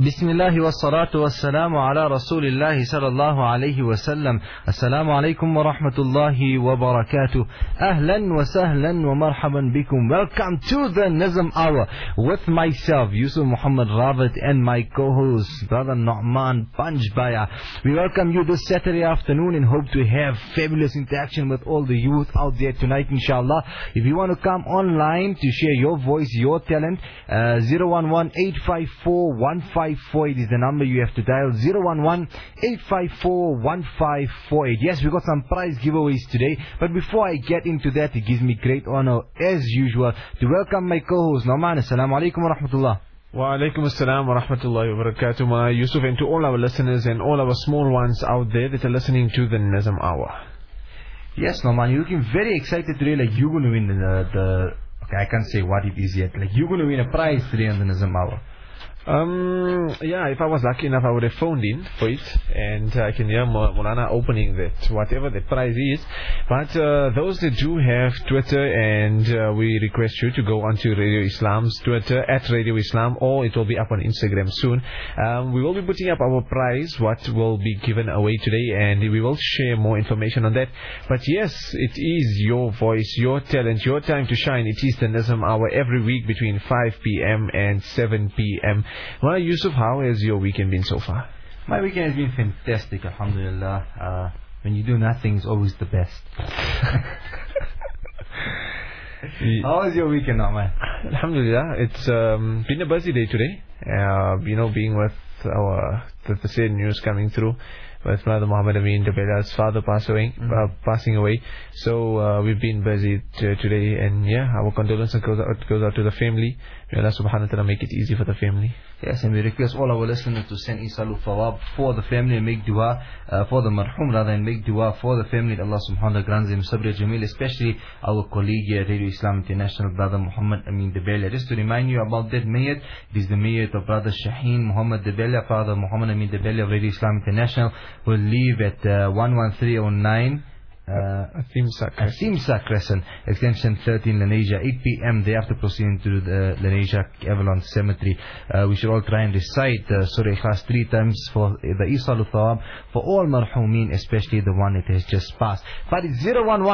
Bismillah wa salatu wa salamu ala Rasulillah sallallahu alayhi wa sallam. Assalamu alaikum wa rahmatullahi wa barakatuh. Ahlan wa sahlan wa marhaban bikum. Welcome to the Nizam Hour with myself, Yusuf Muhammad Rawat, and my co-host, Brother Nu'man Panjbaya. We welcome you this Saturday afternoon and hope to have fabulous interaction with all the youth out there tonight, inshallah. If you want to come online to share your voice, your talent, 011-854-1548 is the number you have to dial. 011-854-1548. Yes, we got some prize giveaways today, but before I get into that, it gives me great honor as usual to welcome my co-host Nu'man. Assalamu alaikum wa rahmatullah. Wa alaikum assalam wa rahmatullahi wa barakatuh, ma Yusuf, and to all our listeners and all our small ones out there that are listening to the Nizam Hour. Yes, Nu'man, you're looking very excited today, like you're going to win the okay, I can't say what it is yet, like you're going to win a prize today on the Nizam Hour. Yeah, if I was lucky enough, I would have phoned in for it, and I can hear Mulana opening that, whatever the prize is. But those that do have Twitter, and we request you to go onto Radio Islam's Twitter, at Radio Islam, or it will be up on Instagram soon. We will be putting up our prize, what will be given away today, and we will share more information on that. But yes, it is your voice, your talent, your time to shine. It is the Nizam Hour every week between 5 p.m. and 7 p.m. Well, Yusuf, how has your weekend been so far? My weekend has been fantastic, alhamdulillah. When you do nothing, it's always the best. How was your weekend, man? Alhamdulillah, it's been a busy day today. Being with the sad news coming through with Brother Muhammad Amin Dabela's father passing away. So we've been busy today, and yeah, our condolences goes out to the family. May Allah subhanahu wa ta'ala make it easy for the family. Yes, and we request all our listeners to send Isalu Fawab for the family and make dua for the marhum, rather, and make dua for the family that Allah subhanahu wa ta'ala grants them sabr jameel, especially our colleague here at Radio Islam International, Brother Muhammad Amin Dabela. Just to remind you about that mayat, it is the mayat of Brother Shaheen Muhammad Dabela. Father Muhammad Amin Dabela of Radio Islam International will leave at 11309 Asimsa Crescent, extension 13, Lenasia, 8 p.m. Thereafter proceeding to the Lenasia Avalon Cemetery. We should all try and recite Surah Ikhlas 3 times for the Isalu Thawab for all marhumin, especially the one that has just passed. But it's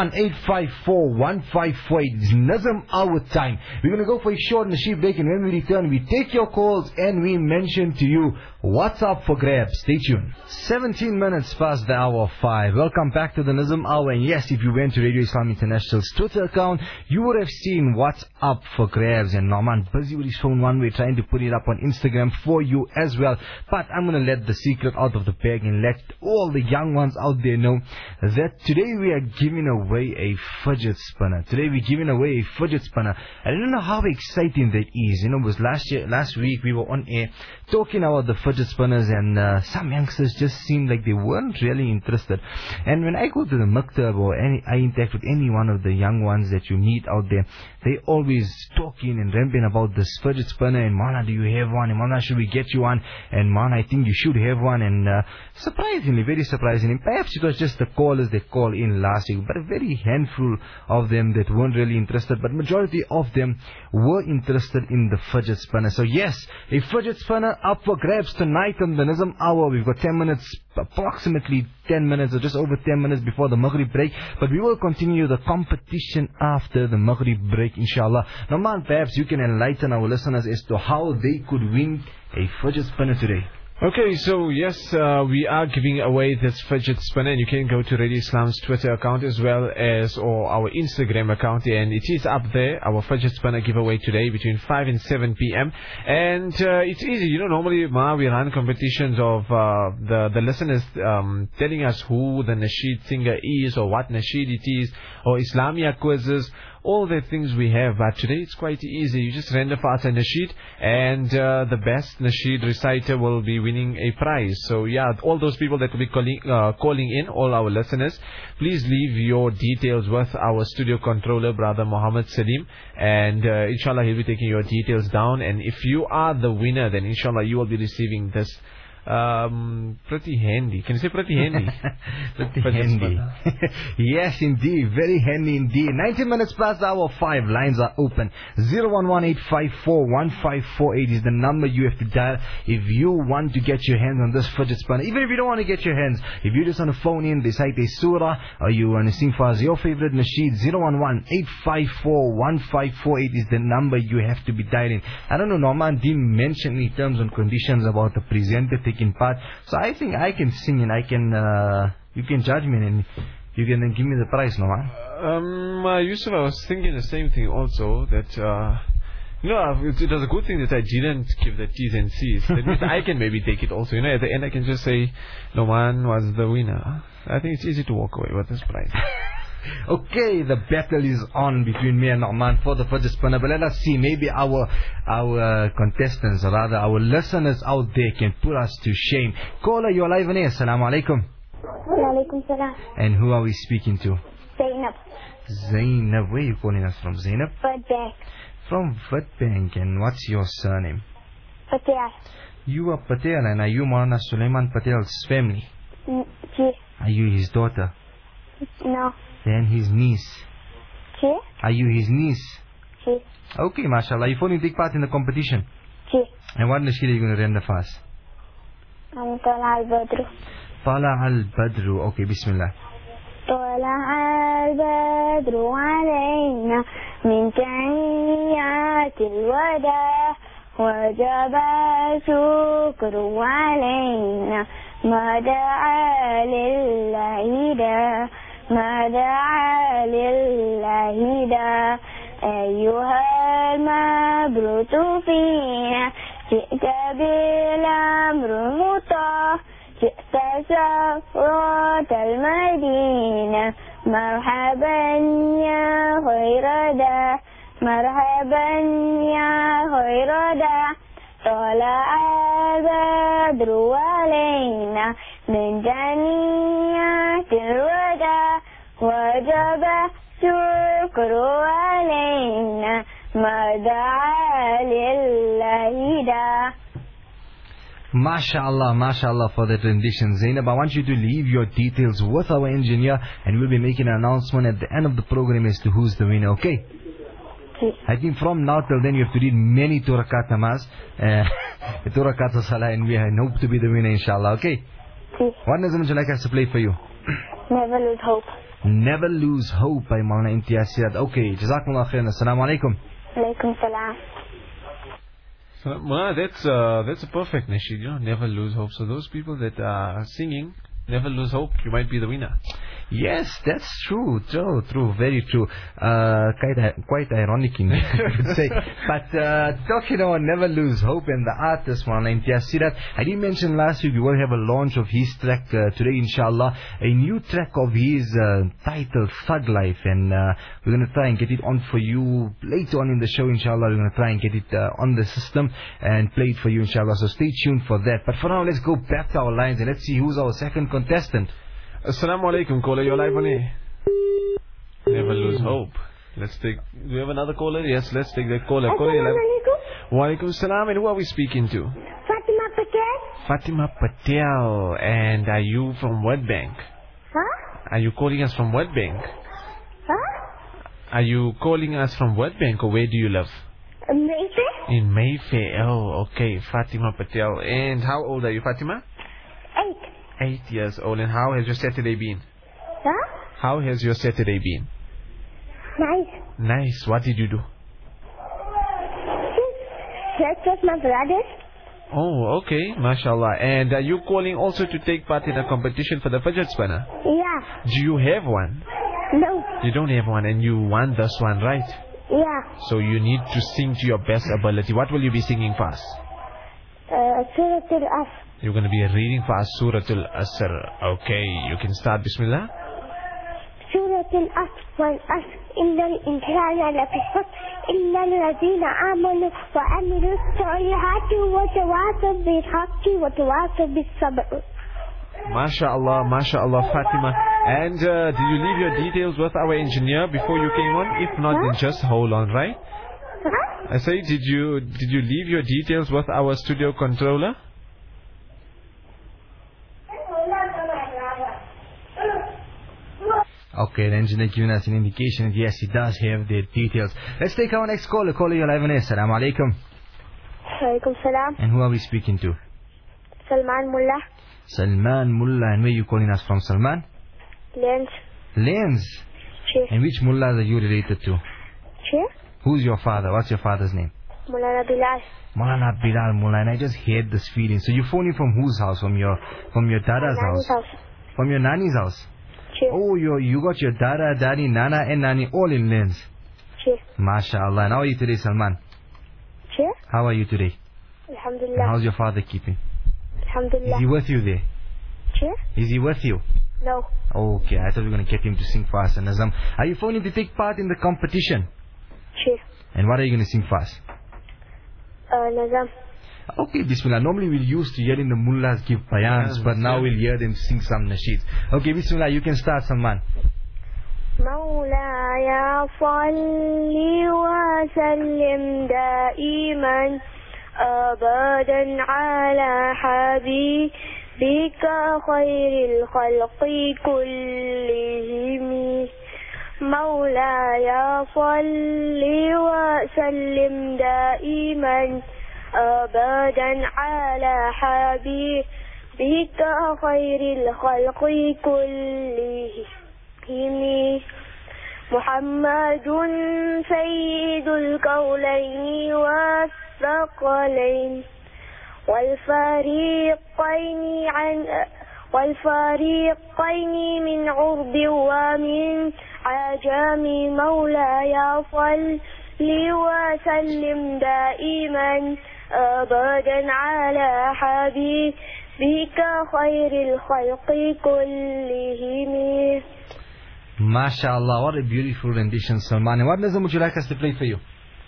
011-854-1548. It's Nizam Hour time. We're going to go for a short nasheed break, and when we return, we take your calls and we mention to you what's up for grabs. Stay tuned. 17 minutes past the hour of 5. Welcome back to the Nizam Hour. And yes, if you went to Radio Islam International's Twitter account, you would have seen what's up for grabs. And Norman busy with his phone one way, trying to put it up on Instagram for you as well. But I'm going to let the secret out of the bag and let all the young ones out there know that today we are giving away a fidget spinner. Today we're giving away a fidget spinner. I don't know how exciting that is. It was last week we were on air talking about the fidget spinners, and some youngsters just seemed like they weren't really interested. And when I go to the or I interact with any one of the young ones that you meet out there, they always talking and rambling about this fidget spinner, and Mana, do you have one? And Mana, should we get you one? And Mana, I think you should have one. And surprisingly, very surprisingly, perhaps it was just the callers that called in last week, but a very handful of them that weren't really interested, but majority of them were interested in the fidget spinner. So yes, a fidget spinner up for grabs tonight on the Nizam Hour. We've got 10 minutes, approximately 10 minutes or just over 10 minutes before the Maghrib break, but we will continue the competition after the Maghrib break, inshallah. Now, man, perhaps you can enlighten our listeners as to how they could win a fidget spinner today. Okay, so yes, we are giving away this fidget spinner, and you can go to Radio Islam's Twitter account as well as our Instagram account, and it is up there, our fidget spinner giveaway today between 5 and 7 p.m. And it's easy, normally we run competitions of the listeners telling us who the nasheed singer is, or what nasheed it is, or Islamia quizzes, all the things we have. But today it's quite easy. You just render for us a nasheed, and the best nasheed reciter will be winning a prize. So yeah, all those people that will be calling in, all our listeners, please leave your details with our studio controller, Brother Muhammad Salim, and inshallah he'll be taking your details down. And if you are the winner, then inshallah you will be receiving this pretty handy. Can you say pretty handy? Pretty handy. Yes, indeed. Very handy indeed. 19 minutes past the hour 5. Lines are open. 011-854-1548 is the number you have to dial if you want to get your hands on this fidget spinner. Even if you don't want to get your hands, if you just want to phone in, recite a surah, or you want to sing for us your favorite nasheed, 011-854-1548 is the number you have to be dialing. I don't know, Norman didn't mention any terms and conditions about the presenter taking part, so I think I can sing and I can, you can judge me and you can then give me the prize, Norman. Yusuf, I was thinking the same thing also, that it was a good thing that I didn't give the T's and C's. That means I can maybe take it also. At the end I can just say, Norman was the winner. I think it's easy to walk away with this prize. Okay, the battle is on between me and Norman for the fidget spinner. But let us see, maybe our contestants, or rather our listeners out there, can put us to shame. Caller, you're live on air. Assalamu alaikum. Walaikum salam. And who are we speaking to? Zainab. Zainab, where are you calling us from, Zainab? Witbank. From Witbank. And what's your surname? Patel. You are Patel, and are you Maulana Sulaiman Patel's family? Yes. Are you his daughter? No. Then his niece. Yes. Are you his niece? Yes. Okay, mashallah. You want to take part in the competition? Yes. And what nasheed are you going to render for us? Tala al-Badru. Tala al-Badru. Okay, bismillah. طلع البدر علينا من تحيات الوداع وجب الشكر علينا ما دعا لله دا ما دعا لله دا أيها المبعوث فينا جئت بالأمر المطاع جئت سفرة المدينة مرحبا يا خير دا مرحبا يا خير دا طلع البدر علينا من جنيات الوداع وجب الشكر علينا ما دعا لله دا. MashaAllah, MashaAllah for that rendition. Zainab, I want you to leave your details with our engineer and we'll be making an announcement at the end of the program as to who's the winner, okay? I think from now till then you have to read many 2 rakat namaz, 2 rakat of salah, and we hope to be the winner, inshallah, okay? What nazam would you like us to play for you? Never lose hope. Never Lose Hope by Maulana Imtiaz Sirat. Okay, Jazakumullah khairan. Assalamu alaikum. Alaikum salam. That's a perfect nasheed, never lose hope. So those people that are singing, never lose hope, you might be the winner. Yes, that's true, very true. Quite ironic, I could say. But talking about Never Lose Hope and the artist Maulana Imtiaz Sirat, I did mention last week we will have a launch of his track today, inshallah. A new track of his titled Thug Life, and we're going to try and get it on for you later on in the show, inshallah. We're going to try and get it on the system and play it for you, inshallah. So stay tuned for that. But for now, let's go back to our lines and let's see who's our second contestant. Assalamu alaikum, caller, you're live on air. Never lose hope. Do we have another caller? Yes, let's take that caller. Caller, you're live. Wa alaikum salam, and who are we speaking to? Fatima Patel. Fatima Patel, and are you from Witbank? Huh? Are you calling us from Witbank? Huh? Are you calling us from Witbank, or where do you live? Mayfair. In Mayfair. Oh, okay, Fatima Patel. And how old are you, Fatima? 8 years old. And how has your Saturday been? Huh? How has your Saturday been? Nice. Nice. What did you do? Let's with my brothers. Oh, okay. MashaAllah. And are you calling also to take part in a competition for the fidget spinner? Yeah. Do you have one? No. You don't have one, and you want this one, right? Yeah. So you need to sing to your best ability. What will you be singing for us? Surah Al-Asr. You're going to be reading for us Surah Al-Asr. Okay, you can start. Bismillah. Surah Al-Asr wal-Asr inna al-insana lafi khusr illa alladhina amanu wa amilu as-salihati wa tawasaw bil-haqqi wa tawasaw bis-sabr. MashaAllah, MashaAllah, Fatima. And did you leave your details with our engineer before you came on? If not, then just hold on, right? Huh? I say, did you leave your details with our studio controller? Okay, the engineer giving us an indication that yes, he does have the details. Let's take our next caller. Caller, you're live on air. Assalamu alaikum. Alaikum salam. And who are we speaking to? Salman Mullah. Salman Mullah. And where are you calling us from, Salman? Lens. Lens. Che. And which mullah are you related to? Che. Who's your father? What's your father's name? Mulana Bilal. Maulana Bilal Mullah. And I just hate this feeling. So you're phoning from whose house? From your dada's Nani's house? From your nanny's house? Che. Oh, you got your dada, daddy, nana and nanny all in Lens. Che. MashaAllah. And how are you today, Salman? Che. How are you today? And Alhamdulillah. how's your father keeping? Is Alhamdulillah. he with you there? Che. Is he with you? No. Okay, I thought we were going to get him to sing fast. And Nazam, are you phoning to take part in the competition? Che. And what are you going to sing fast? Nazam. Okay, Bismillah. Normally we'll used to hearing the mullahs give bayans, but now we'll hear them sing some nasheeds. Okay, Bismillah, you can start, Salman. مولاي صل وسلم دائما أبدا على حبيبك خير الخلق كلهم مولاي صل وسلم دائما أبدا على حبيبك خير الخلق كلهم محمد سيد الكونين والثقلين والفريقين من عرب ومن عجم مولاي صل وسلم دائما أبدا على حبيبك خير الخلق كلهم. MashaAllah, what a beautiful rendition, Salman. And what nazam would you like us to play for you?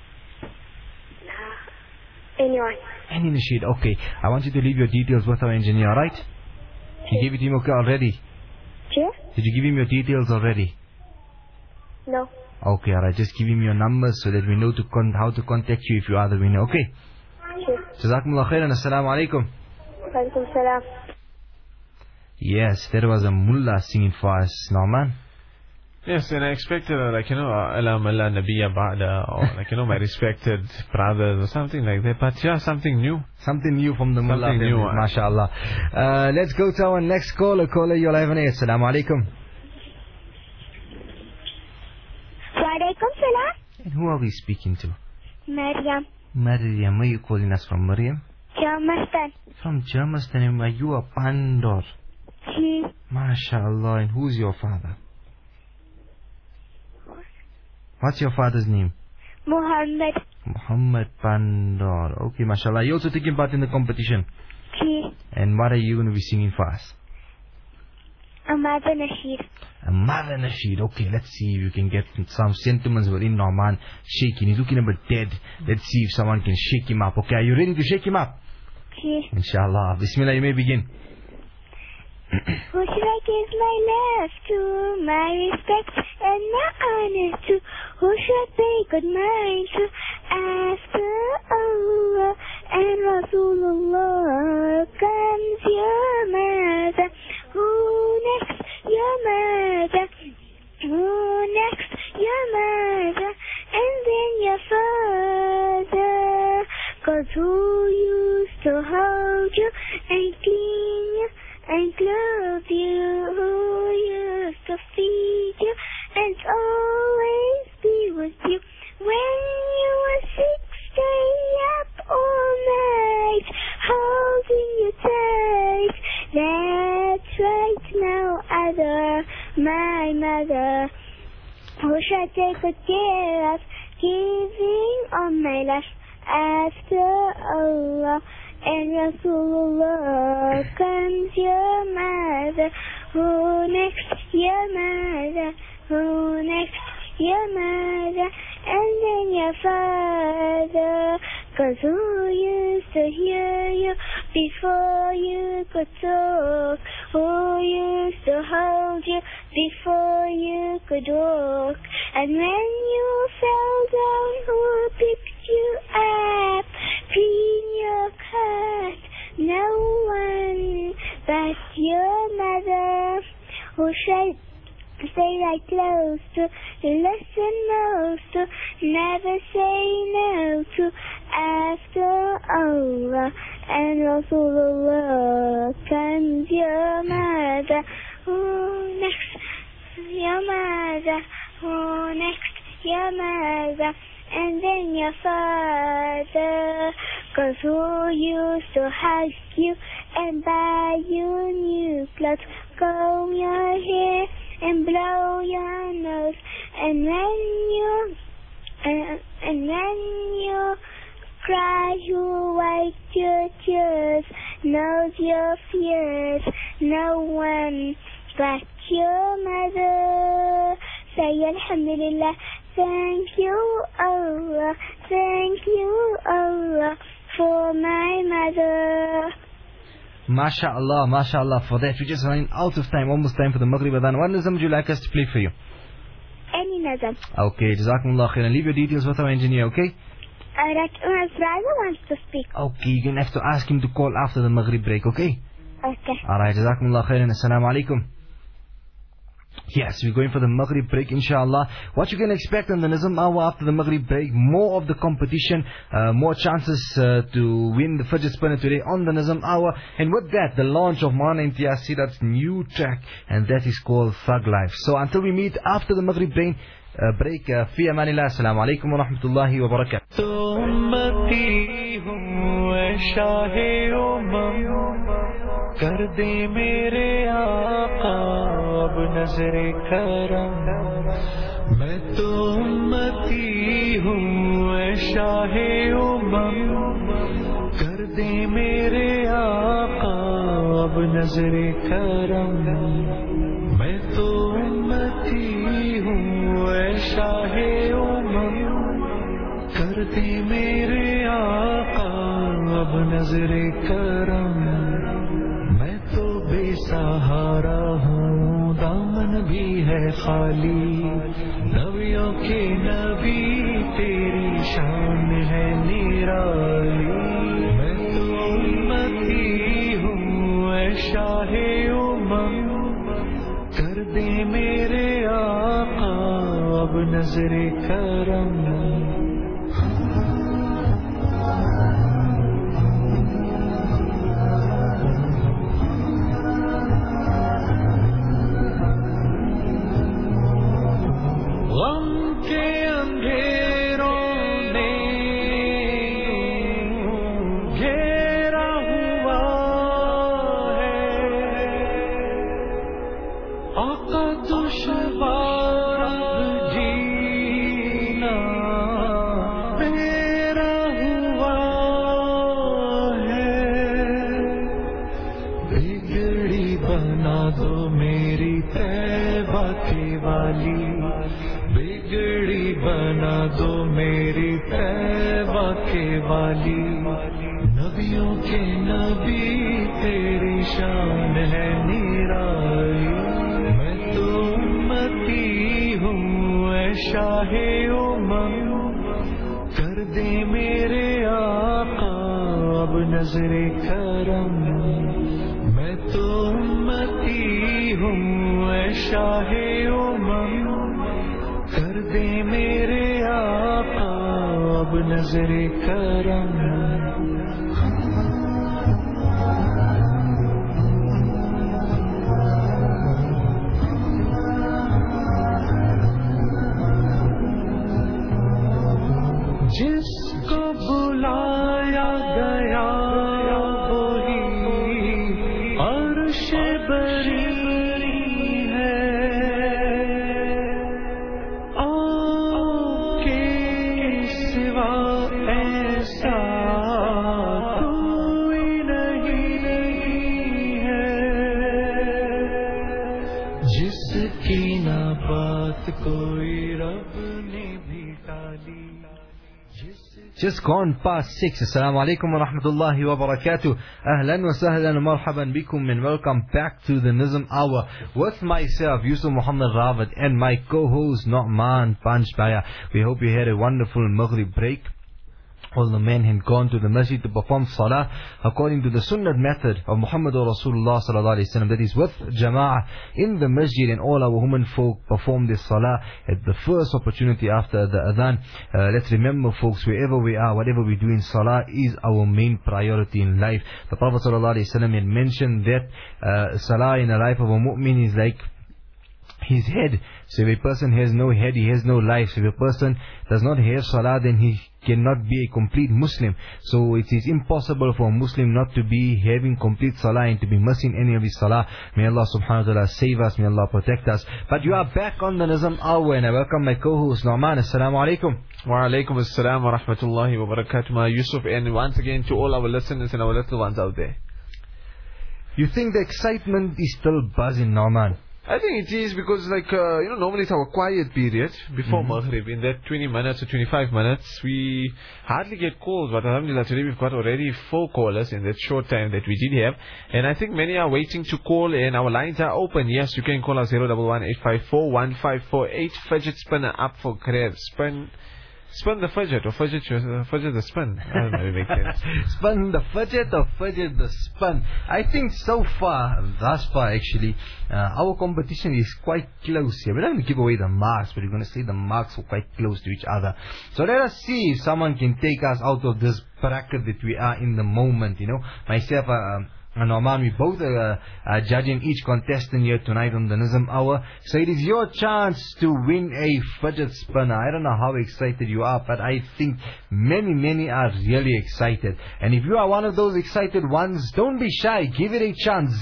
Anyone. Any nasheed, okay. I want you to leave your details with our engineer, alright? You gave it to him okay already? Sure? Did you give him your details already? No. Okay, alright. Just give him your numbers so that we know how to contact you if you are the winner, okay? Sure. Jazakumullah khairan. Assalamu alaikum. Walaikum salam. Yes, that was a mullah singing for us, Norman. Yes, and I expected, Alam Allah Nabiya Ba'da, or my respected brothers, or something like that. But yeah, something new. Something new from the mullah. Something new. MashaAllah. Let's go to our next caller. Caller, you're live on air. Assalamu alaikum. Walaikum salam. And who are we speaking to? Maryam. Maryam. Where are you calling us from, Maryam? Jamastan. From Germiston. And are you a Pandor? She. MashaAllah. And who's your father? What's your father's name? Muhammad. Muhammad Pandor. Okay, MashaAllah. You're also taking part in the competition. She. And what are you going to be singing for us? A mother nasheed. A mother nasheed. Okay, let's see if you can get some sentiments within Norman shaking. He's looking a bit dead. Let's see if someone can shake him up. Okay, are you ready to shake him up? She. Inshallah. Bismillah, you may begin. Who should I give my love to, my respect and my honor to? Who should pay good mind to? After Allah and Rasulullah comes your mother. Who next? Your mother. Who next? Your mother. And then your father. 'Cause who used to hold you and clean you and love you, who used to feed you and always be with you when you were sick, stay up all night, holding you tight. That's right, no other, my mother, who shall take good care of, giving all my life after Allah and Rasulullah comes your mother. Who next? Your mother. Who next? Your mother. And then your father. 'Cause who used to hear you before you could talk? Who used to hold you before you could walk? And when you fell down, who picked you up? Clean your cut, no one but your mother. Who shall stay right close to, listen most to, never say no to, after Allah and Rasulullah comes your mother, who next, your mother, who next, your mother, and then your father, 'cause who used to hug you and buy you new clothes, comb your hair and blow your nose, and when you cry, you wipe your tears, knows your fears, no one but your mother. Say Alhamdulillah, thank you Allah, for my mother. MashaAllah for that. We're just running out of time, almost time for the Maghrib Adhan. What Nazam would you like us to play for you? Any Nazam. Okay, Jazakumullah khairan. Leave your details with our engineer, okay? Alright, my brother wants to speak. Okay, you're going to have to ask him to call after the Maghrib break, okay? Okay. Alright, Jazakumullah khairan. Assalamu alaikum. Yes, we're going for the Maghrib break, inshallah. What you can expect on the Nizam Hour after the Maghrib break, more of the competition, more chances to win the Fajr Spinner today on the Nizam Hour. And with that, the launch of Maulana Imtiaz Sirat's new track, and that is called Thug Life. So until we meet after the Maghrib break, fi amanillah. Assalamu alaikum wa rahmatullahi wa barakatuh. کر دے میرے آقا اب نظر کرم میں تو امتی ہوں اے شاہ امم کر دے میرے آقا اب نظر کرم میں تو امتی ہوں اے شاہ امم کر دے میرے آقا اب نظر کرم سہارا ہوں دامن بھی ہے خالی نبیوں کے نبی تیری شان ہے نرالی میں تو امتی ہوں اے شاہ امم کر دے میرے آقا اب نظر کرم نبیوں کے نبی تیری شان ہے نرالی میں تو امتی ہوں اے شاہ امم کر دے میرے آقا اب نظر کرم میں تو امتی ہوں اے شاہ امم کر دے میرے آقا اب نظر کرم جس کو بلایا گیا وہی عرش بری ہے آپ کے سوا ایسا کوئی نہیں ہے جس کی نہ بات کوئی رب نے بھی ٹالی. Just gone past 6. Assalamu alaikum wa rahmatullahi wa barakatuh. Ahlan wa sahlan wa marhaban bikum and welcome back to the Nizam Hour with myself, Yusuf Muhammad Rawat, and my co-host, Nu'man Panchbaya. We hope you had a wonderful Maghrib break. all the men had gone to the masjid to perform salah according to the sunnah method of Muhammad Rasulullah sallallahu alaihi wasallam, that is with jama'ah in the masjid, and all our women folk perform this salah at the first opportunity after the adhan. Let's remember, folks, wherever we are, whatever we do in salah is our main priority in life. The Prophet sallallahu alaihi wasallam had mentioned that salah in the life of a mu'min is like his head. So if a person has no head, he has no life. So if a person does not have salah, then he cannot be a complete Muslim. So it is impossible for a Muslim not to be having complete salah and to be missing any of his salah. May Allah subhanahu wa ta'ala save us, may Allah protect us. But you are back on the Nizam Hour, and I welcome my co-host Nu'man. Assalamu alaikum. Wa alaikum assalam wa rahmatullahi wa barakatuh, Yusuf, and once again to all our listeners and our little ones out there. You think the excitement is still buzzing, Nu'man? I think it is because, normally it's our quiet period before Maghrib. In that 20 minutes or 25 minutes, we hardly get calls. But alhamdulillah, today we've got already 4 callers in that short time that we did have. And I think many are waiting to call, and our lines are open. Yes, you can call us 011-854-1548. Fidget spinner up for grabs. Spin the fidget, or fidget the spin. I don't know if it makes sense. Spin the fidget or fidget the spin. I think so far, thus far actually, our competition is quite close here. We're not going to give away the marks, but we're going to say the marks are quite close to each other. So let us see if someone can take us out of this bracket that we are in the moment. Myself, and Nu'man, we both are judging each contestant here tonight on the Nizam Hour. So it is your chance to win a fidget spinner. I don't know how excited you are, but I think many are really excited. And if you are one of those excited ones, don't be shy. Give it a chance.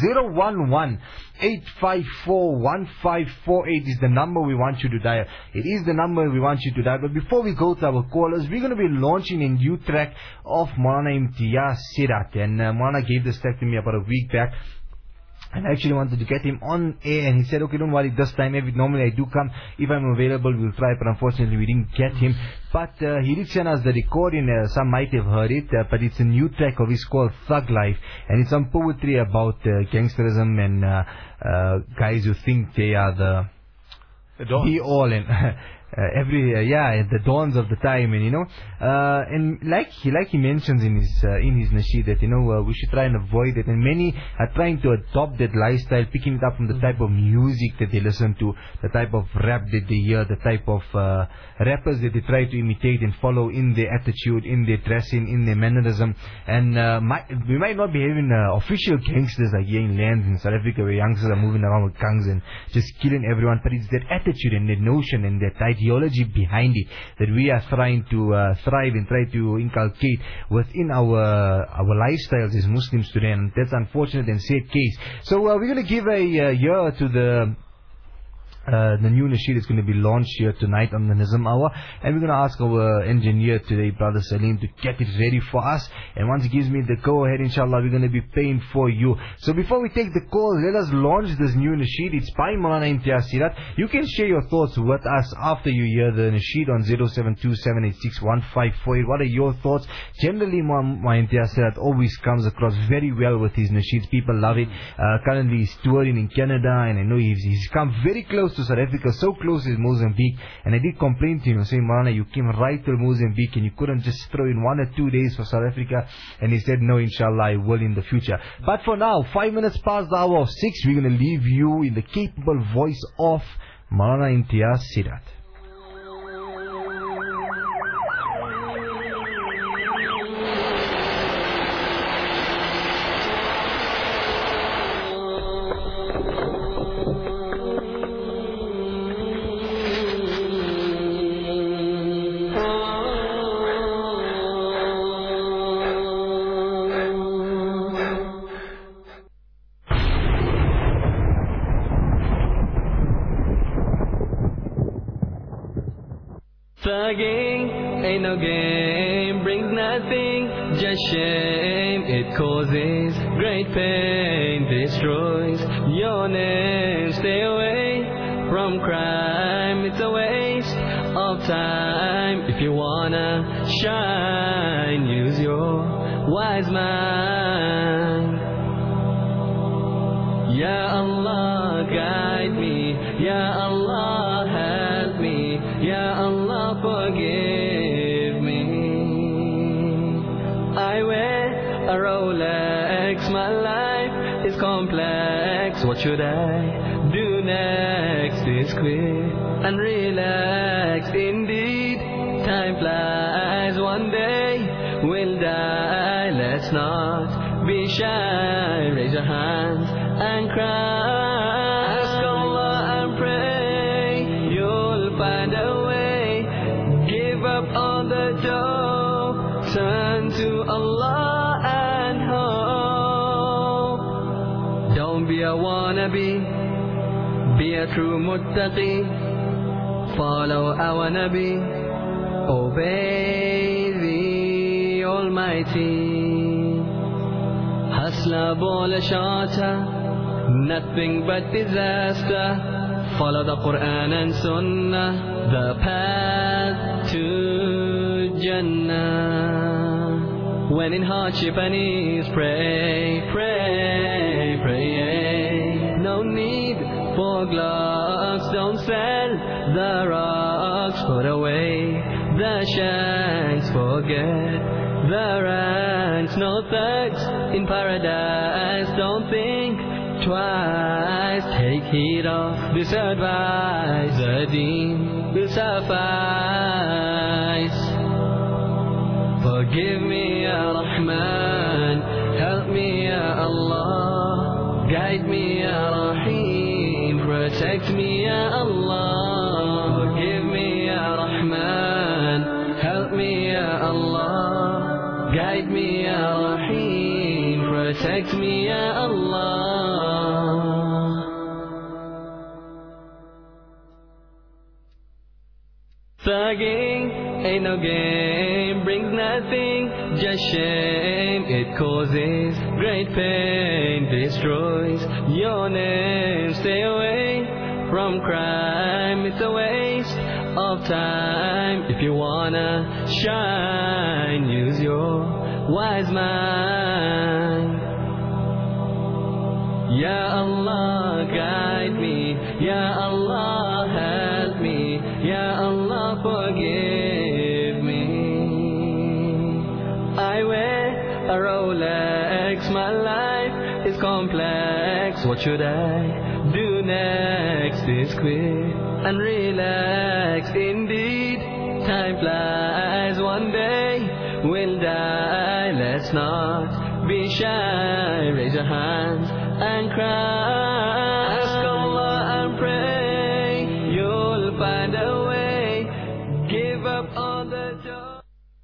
011-854-1548 is the number we want you to dial. It is the number we want you to dial. But before we go to our callers, we're going to be launching a new track of Maulana Imtiaz Sirat. And Maulana gave this track to me about a week back. And I actually wanted to get him on air, and he said, okay, don't worry, this time, normally I do come. If I'm available, we'll try, but unfortunately we didn't get him. But he did send us the recording, some might have heard it, but it's a new track of his called Thug Life, and it's some poetry about gangsterism and guys who think they are the all and the dawns of the time, and and like he mentions in his nasheed that we should try and avoid it, and many are trying to adopt that lifestyle, picking it up from the type of music that they listen to, the type of rap that they hear, the type of rappers that they try to imitate and follow in their attitude, in their dressing, in their mannerism. And we might not be having official gangsters like here in lands in South Africa where youngsters are moving around with guns and just killing everyone, but it's that attitude and that notion and that ideology behind it that we are trying to thrive and try to inculcate within our lifestyles as Muslims today, and that's unfortunate and sad case. So we're going to give a year to the new nasheed is going to be launched here tonight on the Nizam Hour, and we're going to ask our engineer today, Brother Salim, to get it ready for us, and once he gives me the go ahead, inshallah, we're going to be playing for you. So before we take the call, let us launch this new nasheed. It's by Maulana Imtiaz Sirat. You can share your thoughts with us after you hear the nasheed on 0727861548. What are your thoughts? Generally, Maulana Imtiaz Sirat always comes across very well with his nasheeds. People love it. Currently he's touring in Canada, and I know he's come very close to South Africa, so close as Mozambique, and I did complain to him, saying, Maulana, you came right to Mozambique and you couldn't just throw in 1 or 2 days for South Africa, and he said, no, inshallah, I will in the future. But for now, 5 minutes past the hour of 6, we're going to leave you in the capable voice of Maulana Imtiaz Sirat. Thugging ain't no game, brings nothing, just shame. It causes great pain, destroys your name. Stay away from crime, it's a waste of time. If you wanna shine, use your wise mind. Ya Allah, guide me, Ya Allah, help me, Ya Allah, forgive me. is complex. What should I do next? Is quit and relax. Indeed, time flies. One day we'll die. Let's not be shy. Raise your hands and cry. Ask Allah and pray. You'll find a way. Give up on the dough. Turn to Allah and hope. Don't be a wannabe. Be a true muttaqi. Follow our Nabi. Obey the Almighty. Hustler, baller, shorter, nothing but disaster. Follow the Quran and Sunnah, the path to Jannah. When in hardship and ease, pray, pray, pray. No need for gloves, don't sell the rocks. Put away the shanks, forget the ranks. No thugs in paradise, don't think twice. Take heed of this advice, the deen will suffice. Forgive me, Ya Rahman, help me, Ya Allah, guide me, Ya Rahim, protect me, Ya Allah. Forgive me, Ya Rahman, help me, Ya Allah, guide me, Ya Rahim, protect me, Ya Allah. Thugging ain't no game, brings nothing, just shame. It causes great pain, destroys your name. Stay away from crime, it's a waste of time. If you wanna shine, use your wise mind. Ya Allah, guide me. Ya Allah, help me. Ya Allah, forgive me. I wear a Rolex, my life is complex. What should I do next? Is quit and relax. Indeed, time flies. One day we'll die. Let's not be shy. Raise your hands and cry. Ask Allah and pray. You'll find a way. Give up on the door.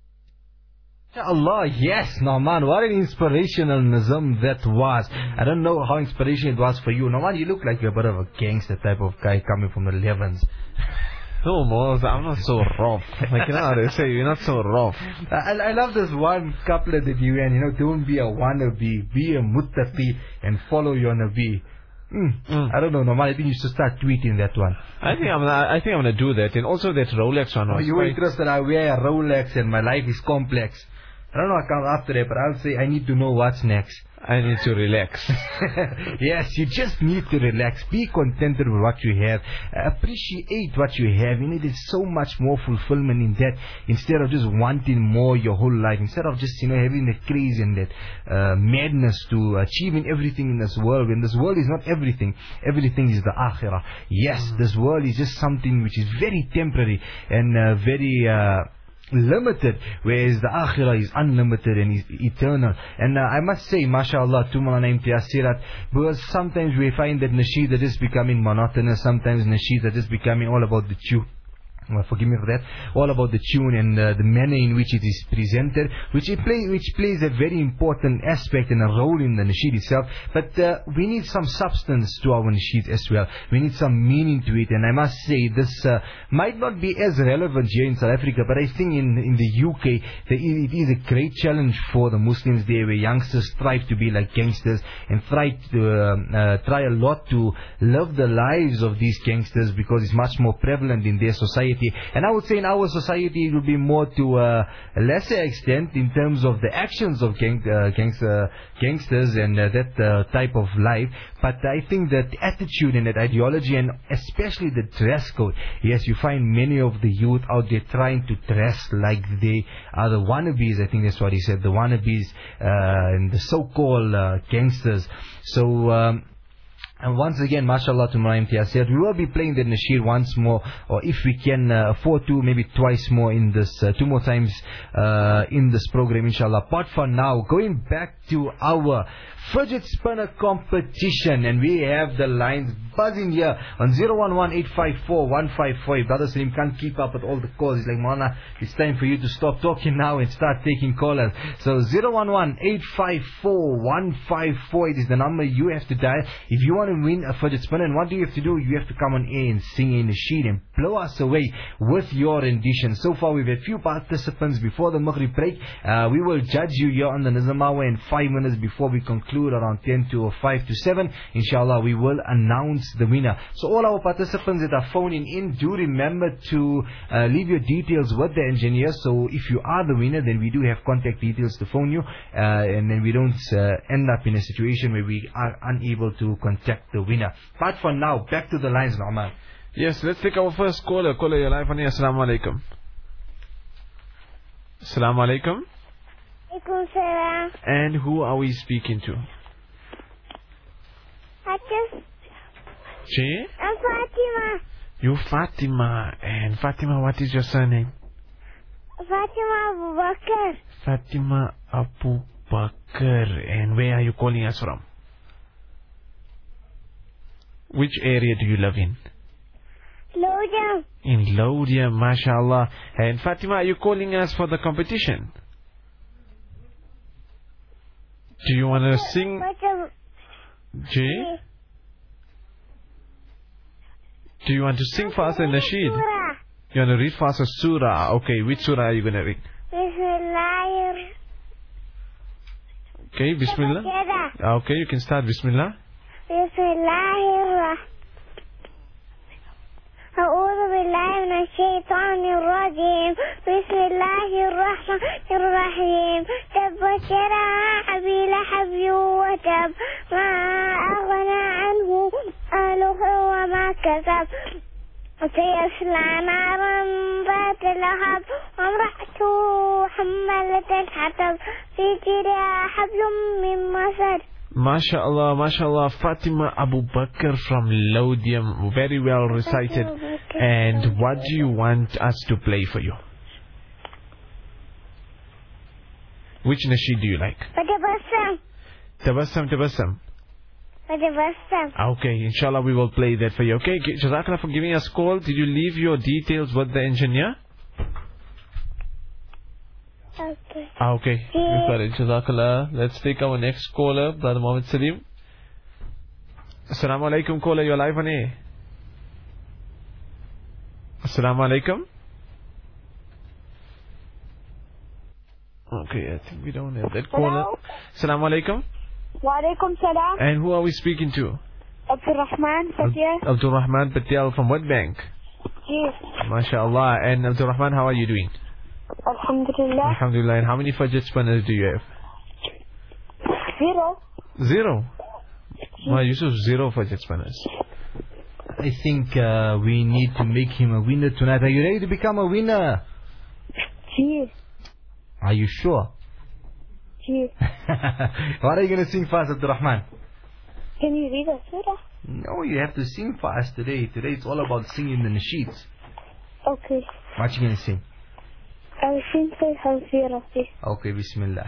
Allah, yes, Nauman, what an inspirational Nazam that was. I don't know how inspirational it was for you. Nauman, you look like you're a bit of a gangster type of guy coming from the 11s. No, Moz, I'm not so rough. Like, you know how they say, you're not so rough. I love this one couplet that you had, don't be a wannabe, be a muttaqi and follow your Nabi. I don't know, Nauman, I think you should start tweeting that one. I think I'm gonna do that. And also that Rolex one. Oh, you were interested, I wear a Rolex and my life is complex. I don't know what comes after that, but I'll say I need to know what's next. I need to relax. Yes, you just need to relax. Be contented with what you have. Appreciate what you have. There's so much more fulfillment in that. Instead of just wanting more your whole life. Instead of just, having that crazy and that madness to achieving everything in this world. When this world is not everything. Everything is the akhirah. Yes, this world is just something which is very temporary and very limited, whereas the akhirah is unlimited and is eternal. And I must say, mashallah, to Maulana Imtiaz Sirat, because sometimes we find that nasheed are just becoming monotonous, sometimes nasheed are just becoming all about the tune. Forgive me for that. All about the tune and the manner in which it is presented, which plays a very important aspect and a role in the nasheed itself. But we need some substance to our nasheed as well. We need some meaning to it. And I must say, this might not be as relevant here in South Africa, but I think in the UK, it is a great challenge for the Muslims there, where youngsters strive to be like gangsters and try a lot to live the lives of these gangsters, because it's much more prevalent in their society society. And I would say in our society it would be more to a lesser extent in terms of the actions of gangsters and that type of life. But I think that attitude and that ideology, and especially the dress code, yes, you find many of the youth out there trying to dress like they are the wannabes. I think that's what he said, the wannabes and the so-called gangsters. So and once again, mashallah to Mara Imtiaz said, we will be playing the nasheed once more, or if we can afford to, maybe twice more in this, 2 more times in this program, inshallah. But for now, going back to our fidget spinner competition, and we have the lines buzzing here on 011-854-154. Brother Salim can't keep up with all the calls. He's like, Mana, it's time for you to stop talking now and start taking callers. So 011-854-154, it is the number you have to dial if you want to win a fidget spinner. And what do you have to do? You have to come on air and sing in the sheet and blow us away with your rendition. So far we've had few participants before the Maghrib break. We will judge you here on the Nizam Hour in 5 minutes before we conclude around 10 to 5 to 7. Inshallah, we will announce the winner. So all our participants that are phoning in, do remember to leave your details with the engineer. So if you are the winner, then we do have contact details to phone you, and then we don't end up in a situation where we are unable to contact the winner. But for now, back to the lines, Norman. Yes, let's take our first caller. Caller, you're live on here. Assalamu alaikum. Assalamu alaikum. Alaikum salam. And who are we speaking to? Che? I'm Fatima. You Fatima. And Fatima, what is your surname? Fatima Abu Bakr. Fatima Abu Bakr. And where are you calling us from? Which area do you live in? Lodium. In Lodium, mashallah. And Fatima, are you calling us for the competition? Do you want to sing? Jay? Do you want to sing fast in Nasheed? You want to read fast a surah? Okay, which surah are you going to read? Bismillah. Okay, Bismillah. Okay, you can start Bismillah. Bismillah. أعوذ بالله من الشيطان الرجيم بسم الله الرحمن الرحيم تبت يدا أبي لهب وتب ما أغنى عنه ماله وما كسب سيصلى نارا ذات لهب وامرأته حمالة الحطب في جيدها حبل من مسد. MashaAllah, MashaAllah, Fatima Abu Bakr from Lodium, very well recited. And what do you want us to play for you? Which nasheed do you like? Tabassum, Tabassum. Okay, inshallah we will play that for you. Okay, Jazakallah for giving us a call. Did you leave your details with the engineer? Okay. Okay, we've got it. Jazakallah. Let's take our next caller, Brother Muhammad Salim. Assalamu alaikum, caller. You're live on air. Assalamu alaikum. Okay, I think we don't have that caller. Assalamu alaikum. Wa alaikum salam. And who are we speaking to? Abdul Rahman Patel. Abdul Rahman Patel from what bank? Yes. MashaAllah. And Abdul Rahman, how are you doing? Alhamdulillah. Alhamdulillah. And how many fidget spinners do you have? 0. 0? Ma Yusuf, 0 fidget spinners. I think we need to make him a winner tonight. Are you ready to become a winner? Yes. Are you sure? Yes. What are you going to sing fast, Abdul Rahman? Can you read a surah? No, you have to sing fast today. Today it's all about singing the nasheeds. Okay. What you going to sing? I'll sing for Hazbi Rabbi. Okay, Bismillah.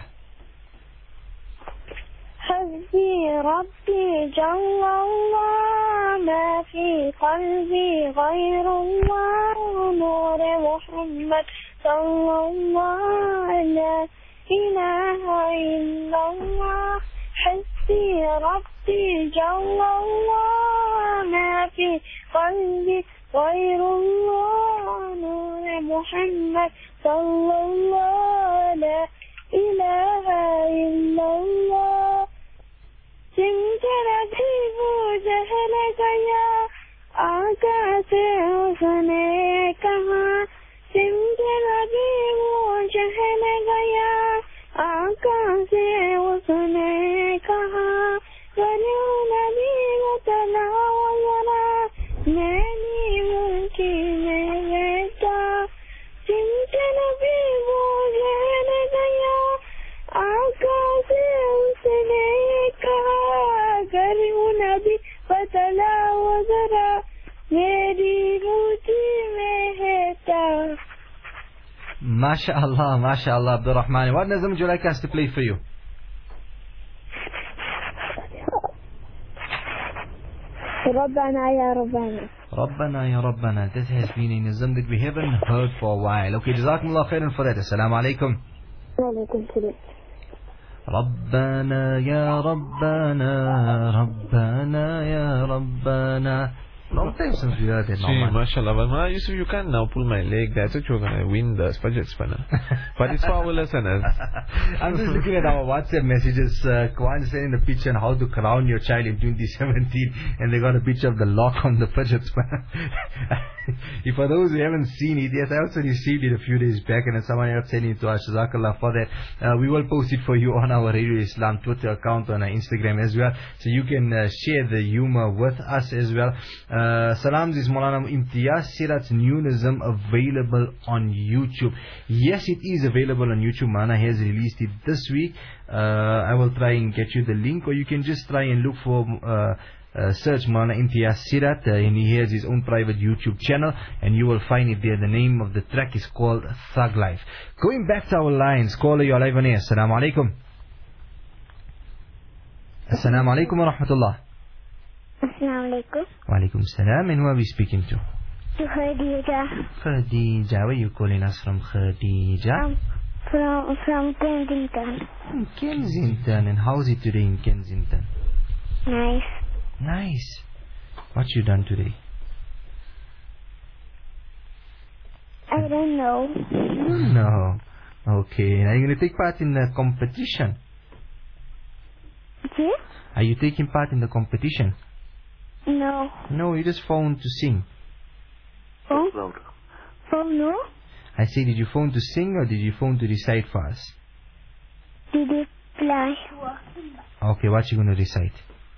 حسبي ربي جل الله ما في قلبي غير الله نور محمد صلى الله لا إله إلا الله حسبي ربي جل الله ما في قلبي غير الله نور محمد صلى الله لا إله إلا الله चिंतन भी बूझ है गया आका से उसने कहा करूँ नबी बतला वो जरा मेरी रोटी में है क्या. MashaAllah, Abdul Rahman. What nazam would you like us to play for you? ربنا يا ربنا. ربنا يا ربنا. This has been a nazam that we haven't heard for a while. Okay, Jazakumullah khairan for that. Assalamu alaikum. وعليكم السلام. ربنا يا ربنا ربنا يا ربنا. Long time since we heard it. See, mashallah. But Mullah Yusuf, you can't now pull my leg. That's what you're going to win the Fajr Spinner. But it's for our listeners. I'm just looking at our WhatsApp messages. Kwan is sending the picture on how to crown your child in 2017. And they got a picture of the lock on the Fajr Spinner. If for those who haven't seen it, yes, I also received it a few days back. And someone else sending it to us. Jazakallah for that. We will post it for you on our Radio Islam Twitter account, on our Instagram as well. So you can share the humor with us as well. Salams is Maulana Imtiaz Sirat's new nazam available on YouTube. Yes, it is available on YouTube. Mana has released it this week. I will try and get you the link, or you can just try and look for search Maulana Imtiaz Sirat, and he has his own private YouTube channel, and you will find it there. The name of the track is called Thug Life. Going back to our lines, caller, you're live on air. Assalamu alaikum. Assalamu alaikum wa rahmatullah. Assalamu alaikum. Wa alaikum salam. And who are we speaking to? To Khadija. Khadija. Where are you calling us from, Khadija? From Kensington. From Kensington. And how's it today in Kensington? Nice. Nice. What you done today? I don't know. No. Okay. Are you going to take part in the competition? Yeah? Are you taking part in the competition? No. No, you just phoned to sing. Phone? Phone, no? I say, did you phone to sing or did you phone to recite for us? Did you fly? Okay, what you going to recite?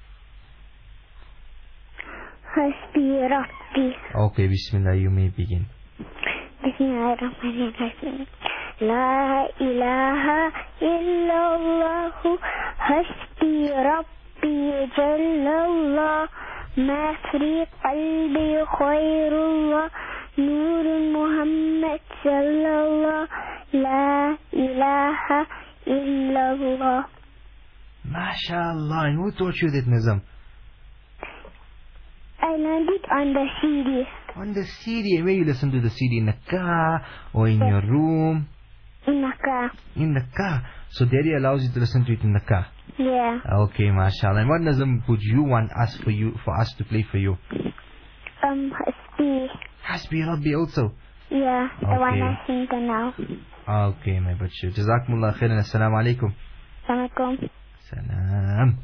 Hasbi Rabbi. Okay, Bismillah, you may begin. Bismillahirrahmanirrahim. La ilaha illallah hasbi Rabbi Jallallah ما في قلبي خير الله نور محمد صلى الله لا إله إلا الله. MashaAllah. And who taught you that nazam? I learned it on the CD. On the CD. And where you listen to the CD? In the car or in your room? In the car. In the car. So Daddy allows you to listen to it in the car? Yeah. Okay, mashallah. And what nazam would you want us for us to play for you? Hasbi. Hasbi Rabbi also? Yeah, the one I sing now. Okay, my bachoo. Jazakumullah khairan. Assalamu alaikum. Assalamualaikum. Salam.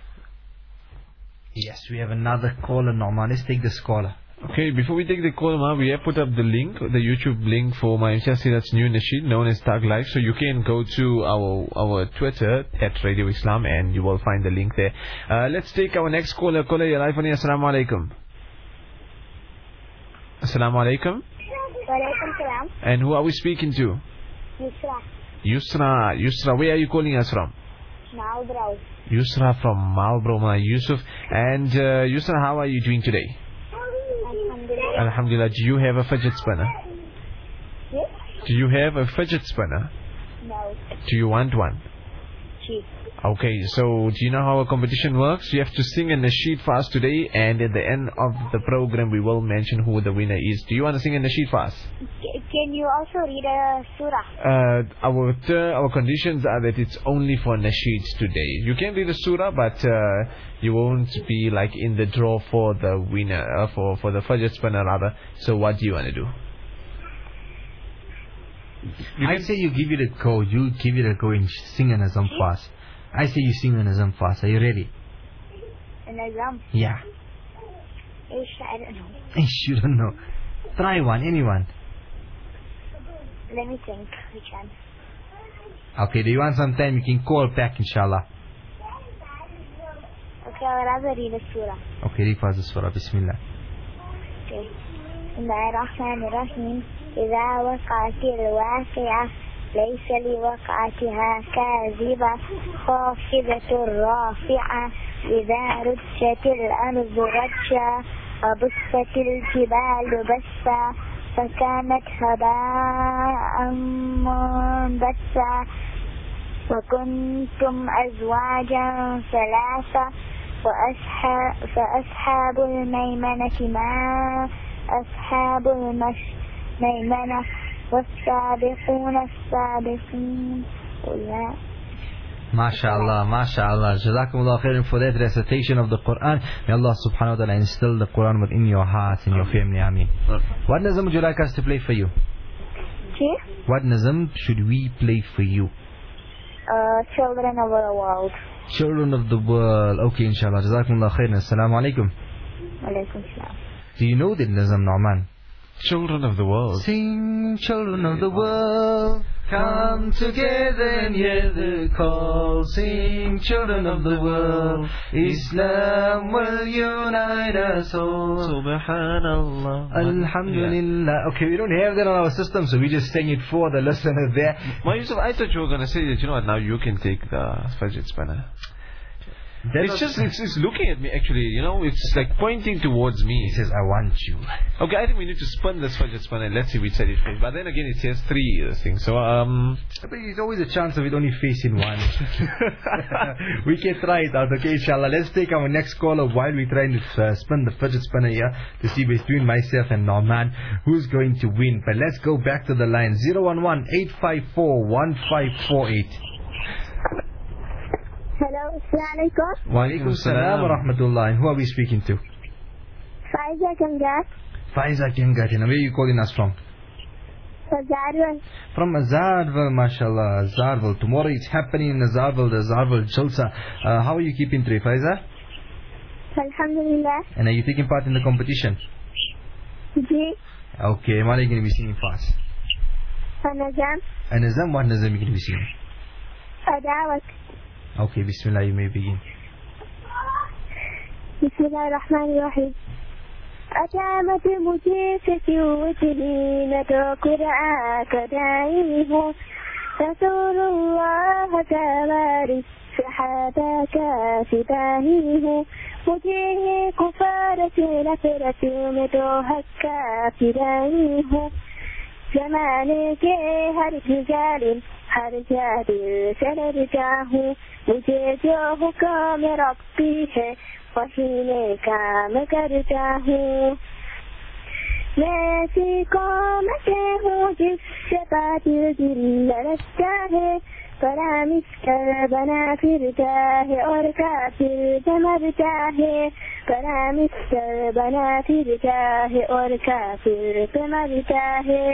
Yes, we have another caller, Norman. Let's take this caller. Okay, before we take the call, Ma, we have put up the link, the YouTube link for my Sirat's new nasheed known as Thug Life. So you can go to our Twitter at Radio Islam and you will find the link there. Let's take our next caller. Caller, you're live on here. Assalamu alaikum. Assalamu alaikum. Walaikum salam. And who are we speaking to? Yusra. Yusra, where are you calling us from? Marlborough. Yusra from Marlborough, Ma Yusuf. And Yusra, how are you doing today? Alhamdulillah. Alhamdulillah. Do you have a fidget spinner? Yes? Do you have a fidget spinner? No. Do you want one? Cheap. Okay, so do you know how a competition works? You have to sing a nasheed for us today, and at the end of the program we will mention who the winner is. Do you want to sing a nasheed for us? Can you also read a surah? Our conditions are that it's only for nasheeds today. You can read the surah, but you won't be like in the draw for the winner, for the fajr spinner rather. So what do you want to do? I say you give it a go. You give it a go and sing an azam fast. I say you sing an azam fast. Are you ready? An azam? Yeah. I don't know. You don't know. Try one, anyone. Let me think. Which one? Okay, do you want some time? You can call back, inshallah. Okay, I'll rather read a surah. Okay, read fast the surah. Bismillah. Okay. Bismillahirrahmanirrahim. إذا وقعت الواقعة ليس لوقعتها كاذبة خافضة رافعة إذا رجت الأرض رجا وبست الجبال بسا فكانت هباء منبثا وكنتم أزواجا ثلاثة فأصحاب الميمنة ما أصحاب الميمنة والسابقون السابقون MashaAllah, MashaAllah. Jazakumullah khairan for that recitation of the Quran. May Allah subhanahu wa ta'ala instill the Quran within your hearts and your family. Ameen. What nazam would you like us to play for you? What nazam should we play for you? Children of the world. Children of the world. Okay, inshallah. Jazakumullah khairan. Assalamu alaikum. Alaikum salam. Do you know that nazam, Nu'man? Children of the world. Sing, children of the world, come together and hear the call. Sing, children of the world, Islam will unite us all. Subhanallah. Alhamdulillah. Okay, we don't have that on our system, so we just sing it for the listener there. Ma Yusuf, I thought you were going to say that, you know what, now you can take the fidget spinner. It's looking at me actually, you know, it's like pointing towards me. He says, I want you. Okay, I think we need to spin this fidget spinner and let's see which side it faces. But then again, it says 3 things. So, but there's always a chance of it only facing one. We can try it out, okay, inshallah. Let's take our next caller while we're trying to spin the fidget spinner here to see between myself and Nu'man who's going to win. But let's go back to the line. 011-854-1548. Hello, Assalamu alaikum. Wa alaikum salam wa rahmatullah. And who are we speaking to? Faiza Gangat. Faiza Gangat. And where are you calling us from? Azarwal. From Azarwal, mashallah. Azarwal. Tomorrow it's happening in Azarwal, the Azarwal Jalsa. How are you keeping today, Faiza? Alhamdulillah. And are you taking part in the competition? Ji. Okay, what are you going to be singing fast? Anazam. Anazam, what Nazam are you going to be singing? Adawat. Okay, Bismillah, you may begin. Bismillah ar-Rahman ar-Rahim. أتامت مجيسة وتلينة قراءة كدائمه رسول الله تبارك سحابا كافبانه مجيه كفارة نفرة متوهكا فدانه زمان के हर जालिम हर जादिल सरजाह मुझे जो हुक्म रब्बी है वही मैं काम करता हूँ मैं ऐसी कौम से हूँ जिससे बातिल दिल लड़ता है परामिस कर बना फिरता है और काफिर जमरता है परामिस कर बना फिरता है और काफिर जमरता है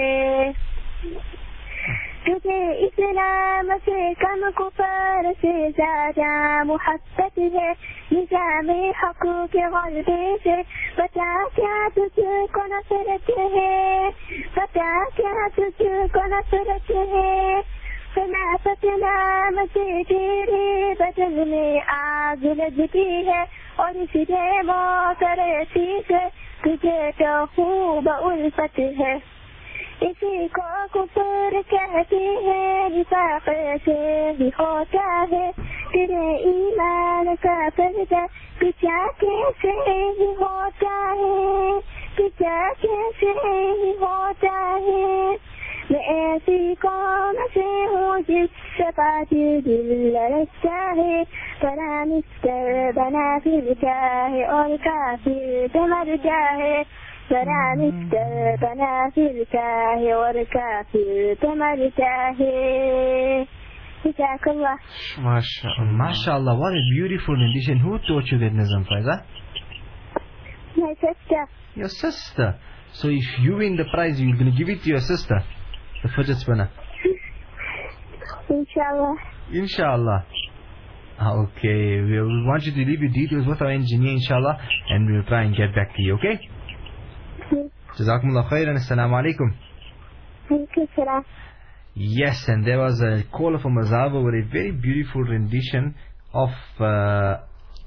तुझे इस्लाम से कम कुफर से ज्यादा मोहब्बत है निजाम हक के गलबे से बता क्या तुझको नफरत है बता क्या तुझको नफरत है खिलाफत नाम से तेरे बदल में आग लगती है और इसलिए मोहतरती से तुझे तो खूब उल्फत है इसी को कुफर कहते हैं निफाक से भी होता है तेरे ईमान का पर्दा पिछा कैसे ही होता है पिछा कैसे ही होता है मैं ऐसी कौम से हूँ जिससे बातिल दिल लड़ता है परामिस्तर बना फिरता है और काफिर मरता है परामिस्तर बना फिरता है और काफिर मरता है Jazakallah. MashaAllah, what a beautiful rendition. Who taught you that Nazam, Faiza? My sister. Your sister. So if you win the prize, you're going to give it to your sister, the fidget spinner. Inshallah. Inshallah. Okay, we want you to leave your details with our engineer, inshallah, and we'll try and get back to you, okay? Jazakumullah khairan. Assalamu alaikum. Alaikum salam. Yes, and there was a caller from Azava with a very beautiful rendition of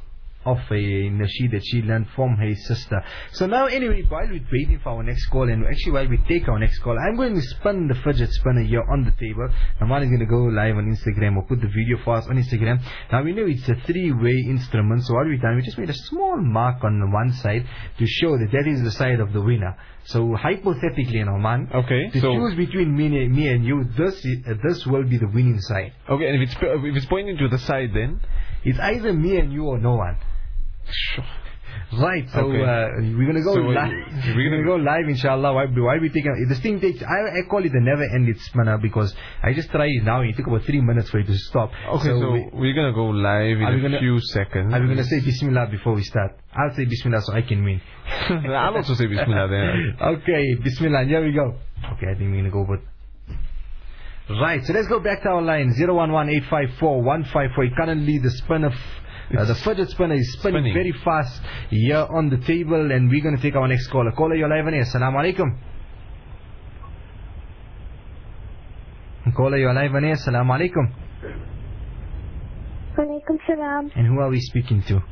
of a nasheed that she learned from her sister. So now anyway, while we're waiting for our next call, and actually while we take our next call, I'm going to spin the fidget spinner here on the table. Naman is going to go live on Instagram or put the video for us on Instagram. Now we know it's a three-way instrument, so what we've done, we just made a small mark on one side to show that that is the side of the winner. So hypothetically, Naman, to choose between me and you, this will be the winning side. Okay, and if it's pointing to the side, then it's either me and you or no one. Sure. Right, so we're gonna go live. We're gonna go live, inshallah. Why we take this thing takes? I call it the never-ending spinner because I just tried it now. It took about 3 minutes for it to stop. Okay, so we're gonna go live in a few seconds. Are we gonna say Bismillah before we start? I'll say Bismillah so I can win. I'll also say Bismillah then. Okay, Bismillah. Here we go. Okay, I think we're gonna go with. Right, so let's go back to our line 011-854-154. Currently, the spinner. The fidget spinner is spinning very fast here on the table, and we're going to take our next caller. Caller, you're live on air. Assalamu alaikum. Caller, you're live on air. Assalamu alaikum. Walaikum salam. And who are we speaking to?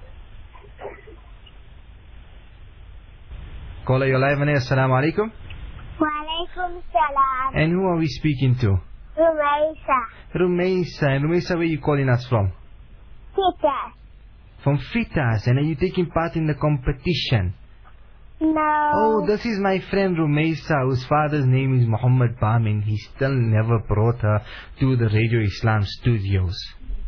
Caller, you're live on air. Assalamu alaikum. Walaikum salam. And who are we speaking to? Rumaisa. Rumaisa. And Rumaisa, where are you calling us from? Fitas. From Fitas. And are you taking part in the competition? No. Oh, this is my friend Rumaisa, whose father's name is Muhammad Bamin. He still never brought her to the Radio Islam studios.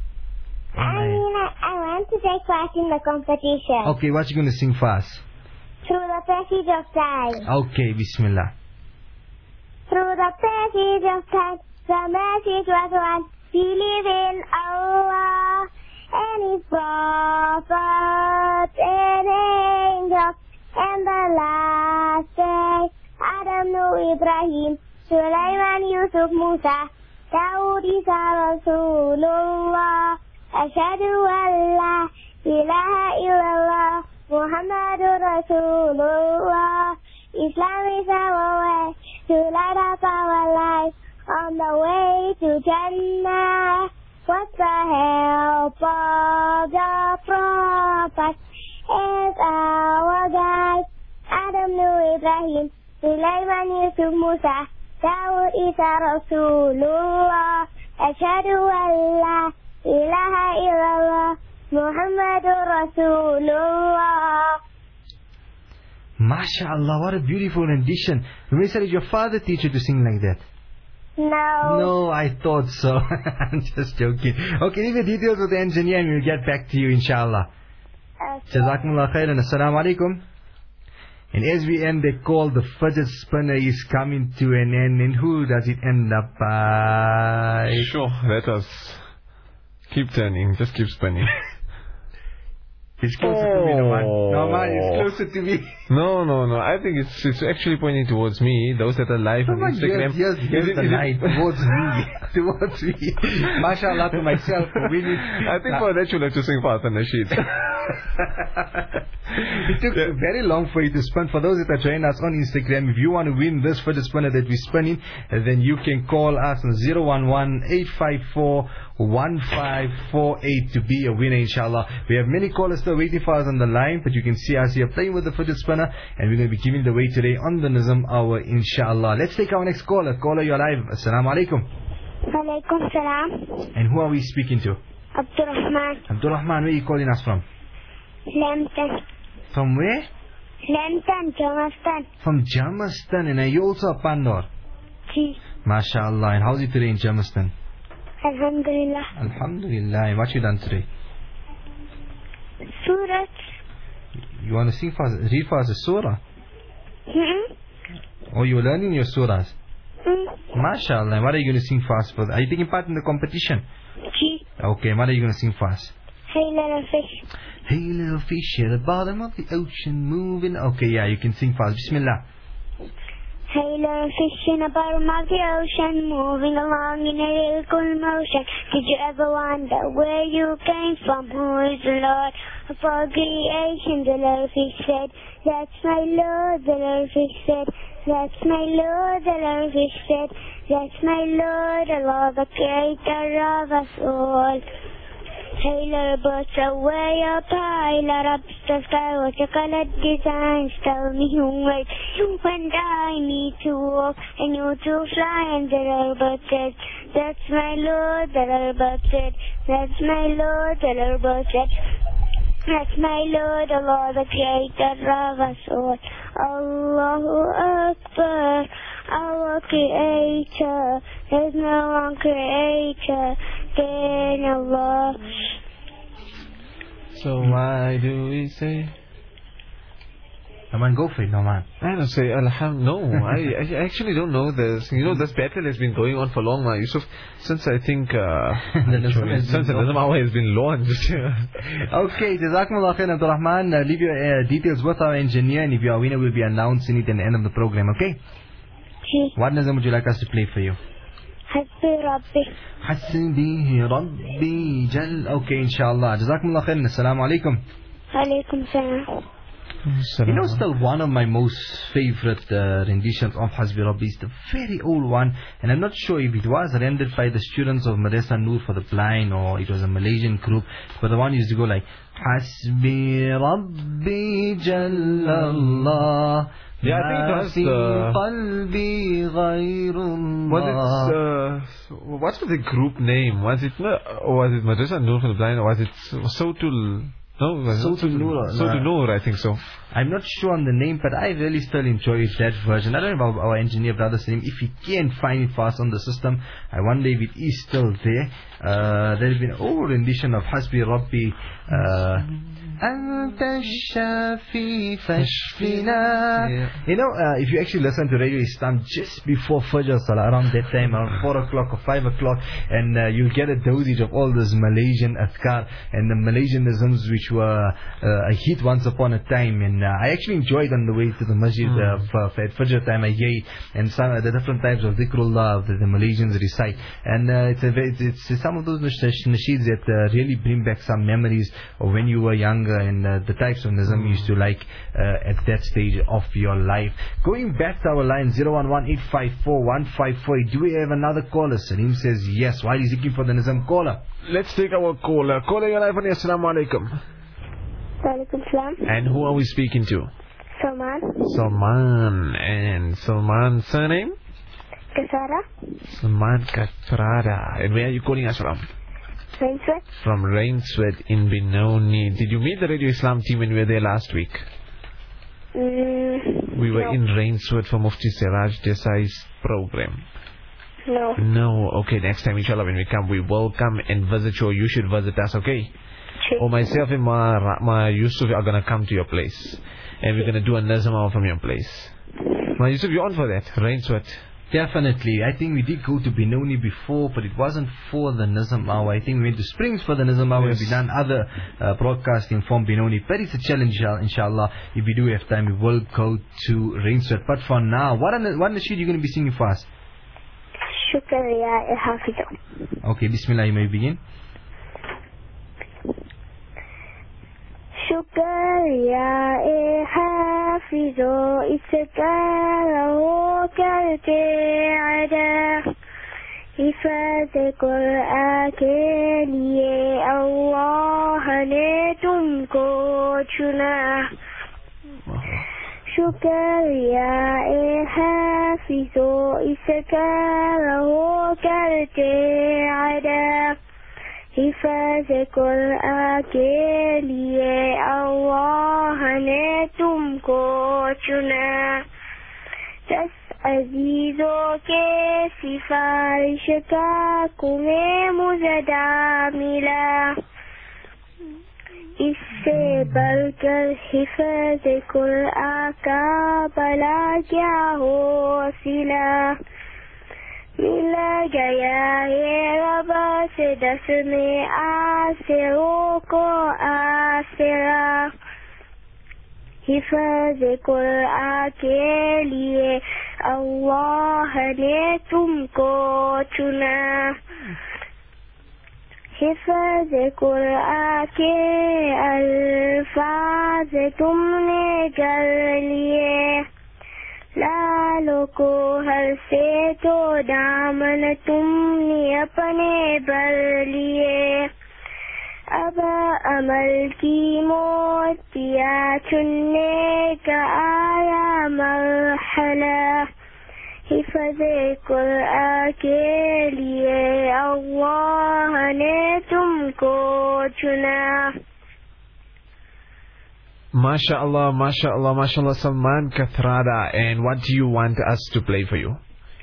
I want to take part in the competition. Okay, what you going to sing fast? Through the passage of time. Okay, Bismillah. Through the passage of time, the message was one. Believe in Allah and His prophets and angels, and the last day, Adam, Noah, Ibrahim, Sulaiman, Yusuf, Musa, Dawood, Isa, Rasulullah, Ashhadu an la ilaha illallah, Muhammadur Rasulullah. Islam is our way to light up our life on the way to Jannah. With the help of the prophets as our guide, Adam, Noah, Ibrahim, Sulaiman, Yusuf, Musa, Dawood, Isa, Rasulullah. Ashhadu an la ilaha illallah, Muhammadur Rasulullah. MashaAllah, what a beautiful rendition. Rumisa, did your father teach you to sing like that? No. No, I thought so. I'm just joking. Okay, leave the details with the engineer and we'll get back to you, inshallah. Jazakumullah khairan. Assalamu alaikum. And as we end the call, the fidget spinner is coming to an end. And who does it end up by? Sure, let us keep turning. Just keep spinning. It's closer to me, Naman. Naman, it's closer to me. No. I think it's actually pointing towards me. Those that are live on Instagram. Here's the light towards me. Towards me. MashaAllah to myself for winning. I think for that you'll have to sing fast on the sheet. It took very long for you to spin. For those that are joining us on Instagram, if you want to win this fidget spinner that we're spinning, then you can call us on 011-854-1548 to be a winner, inshallah. We have many callers still waiting for us on the line, but you can see us here playing with the fidget spinner, and we're going to be giving it away today on the Nizam Hour, inshallah. Let's take our next caller. Caller, you're live. Assalamu alaikum. Walaikum salam. And who are we speaking to? Abdurrahman. Abdurrahman, where are you calling us from? Lambton. From where? Lambton, Jamastan. From Jamastan. And are you also a Pandor? Ji. MashaAllah. And how's it today in Jamastan? Alhamdulillah. Alhamdulillah. And what you done today? Surat. You want to sing for us, read for us a surah? Or you're learning your surahs? MashaAllah. What are you going to sing for us? Are you taking part in the competition? Ji. Okay, what are you going to sing for us? Hey little fish. Hey little fish at the bottom of the ocean moving. Okay, yeah, you can sing for us. Bismillah. Hey little fish in the bottom of the ocean, moving along in a real cool motion. Did you ever wonder where you came from? Who is the Lord of all creation? The little fish said, that's my Lord. The little fish said, that's my Lord. The little fish said, that's my Lord, Allah, the creator of us all. Tailor birds away up high, light up the sky with your colored designs. Tell me who made you and I need to walk and you to fly. And the little bird said, that's my Lord. The little bird said, that's my Lord. The little bird said, that's my Lord, Allah, the Creator of us all. Allahu Akbar, our Creator. There's no one Creator than Allah. So why do we say? Naman, go for it, Naman. I don't say Alhamdulillah. No, I actually don't know this. You know, this battle has been going on for long now, Yusuf. Since I think the Nizam Hour has been launched. Okay, Jazakumullah khair, Abdul Rahman. Leave your details with our engineer, and if you are a winner, we'll be announcing it at the end of the program. Okay? What Nizam would you like us to play for you? Hasbi Rabbi. Hasbi Rabbi Jal. Okay, inshallah. Jazakumullah khair. Assalamu alaikum. Alaikum salam. You know, still one of my most favorite renditions of Hasbi Rabbi is the very old one, and I'm not sure if it was rendered by the students of Madrasa Noor for the blind or it was a Malaysian group, but the one used to go like Hasbi Rabbi Jallallah. Yeah, I think it was what was the group name? Was it Madrasa Noor for the blind, or was it Sautul? No, Sautul Noor. Sautul Noor, I think so. I'm not sure on the name, but I really still enjoy that version. I don't know about our engineer brother Salim. If he can find it for us on the system, I wonder if it is still there. There's been an old rendition of Hasbi Rabbi. Anta Shafi Fashfina. You know, if you actually listen to Radio Islam just before Fajr Salah, around that time, around 4 o'clock or 5 o'clock, and you'll get a dosage of all this Malaysian adhkar and the Malaysianisms which were a hit once upon a time. And I actually enjoyed on the way to the masjid at Fajr time. I hear it, and some the different types of dhikrullah that the Malaysians recite. And it's some of those nasheeds that really bring back some memories of when you were younger and the types of nizam you used to like at that stage of your life. Going back to our line 011-854-1548. Do we have another caller? Salim says yes. While he's looking for the nizam caller, let's take our caller. Caller, you're live on Assalamu alaikum. Walaikum salam. And who are we speaking to? Salman. Salman. And Salman's surname? Kasara. Salman Kasara. And where are you calling us from? Rainsweat. From Rainsweat in Benoni. Did you meet the Radio Islam team when we were there last week? We were in Rainsweat for Mufti Siraj Desai's program. No. No. Okay, next time inshallah when we come, we will come and visit you. You should visit us, okay? Sure. Or myself and Ma Yusuf are going to come to your place. And we're going to do a Nazam from your place. Ma Yusuf, you're on for that? Rainsweat. Definitely. I think we did go to Benoni before, but it wasn't for the Nizam Hour. I think we went to Springs for the Nizam Hour. Yes. We've done other broadcasting from Benoni. But it's a challenge, inshallah. If we do have time, we will go to Rainsweat. But for now, what nasheed are you going to be singing for us? Shukr ya Hafizu. Okay, Bismillah, you may begin. शुक्रिया ए हाफिजो इसका रहो करते आजा हिफाज़ कुरान के लिए अल्लाह ने तुमको चुना शुक्रिया ए हाफिजो इसका रहो करते आजा हिफाज़ कुरान के लिए अल्लाह ने तुमको चुना 10 अजीजों के सिफारिश का तुम्हें मुजदा मिला इससे बढ़कर हिफाज़ कुरान का भला क्या हो सिला मिला गया ये रबा से 10 में आसिरों को आसिरा हिफाज़ कुरान के लिए अल्लाह ने तुमको चुना हिफाज़ कुरान के अल्फाज तुमने कर लिए लालों को हर से तो दामन तुमने अपने भर लिए अमल की मोतिया चुनने का आया मरहला हिफ़्ज़े कुरान के लिए अल्लाह ने तुमको चुना. MashaAllah, MashaAllah, MashaAllah, Salman Kathrada. And what do you want us to play for you?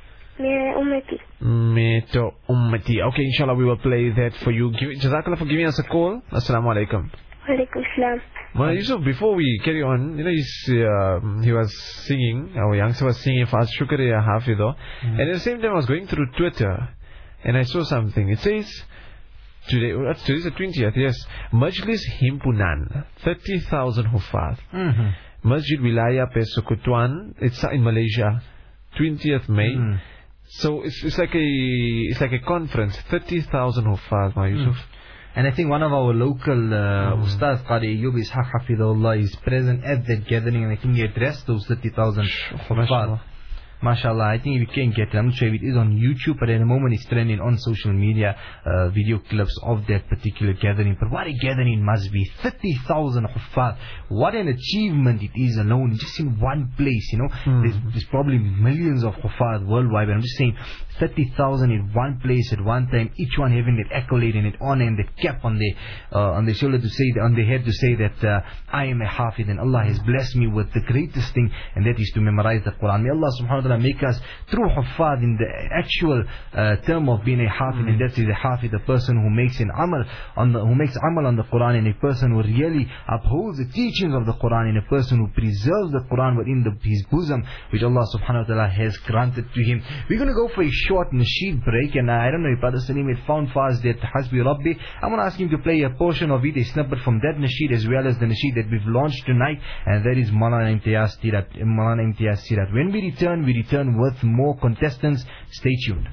Meto Ummati. Okay, inshallah, we will play that for you. Jazakallah for giving us a call. Assalamu alaikum. Walaikum salam. Well, Yusuf, before we carry on, he was singing, our youngster was singing for us, Shukriya Hafido. And at the same time, I was going through Twitter, and I saw something. It says, today's the 20th, yes, Majlis Himpunan, 30,000 Hufaz. Masjid Wilaya Pesukutuan, it's in Malaysia, 20th May. So it's like a conference, 30,000 Hufaz, Ma Yusuf. And I think one of our local Ustaz, Qari Ayyub Ishaq Hafidhullah, is present at that gathering, and I think he addressed those 30,000 Hufaz. MashaAllah, I think we can get it. I'm not sure if it is on YouTube, but at the moment it's trending on social media, video clips of that particular gathering. But what a gathering must be. 30,000 Huffaz. What an achievement it is alone, just in one place, There's probably millions of Huffaz worldwide, but I'm just saying 30,000 in one place at one time, each one having that accolade and that honor and that cap on their shoulder to say, on their head to say that I am a Hafid and Allah has blessed me with the greatest thing, and that is to memorize the Quran. May Allah subhanahu wa ta'ala make us true Huffaz in the actual term of being a Hafid, and that is a Hafid, a person who makes an amal who makes amal on the Quran, and a person who really upholds the teachings of the Quran, and a person who preserves the Quran within his bosom, which Allah subhanahu wa ta'ala has granted to him. We're going to go for a short nasheed break, and I don't know if Brother Salim had found fast that Hasbi Rabbi. I'm going to ask him to play a portion of it, a snippet from that nasheed, as well as the nasheed that we've launched tonight, and that is Maulana Imtiaz Sirat. When we return with more contestants. Stay tuned.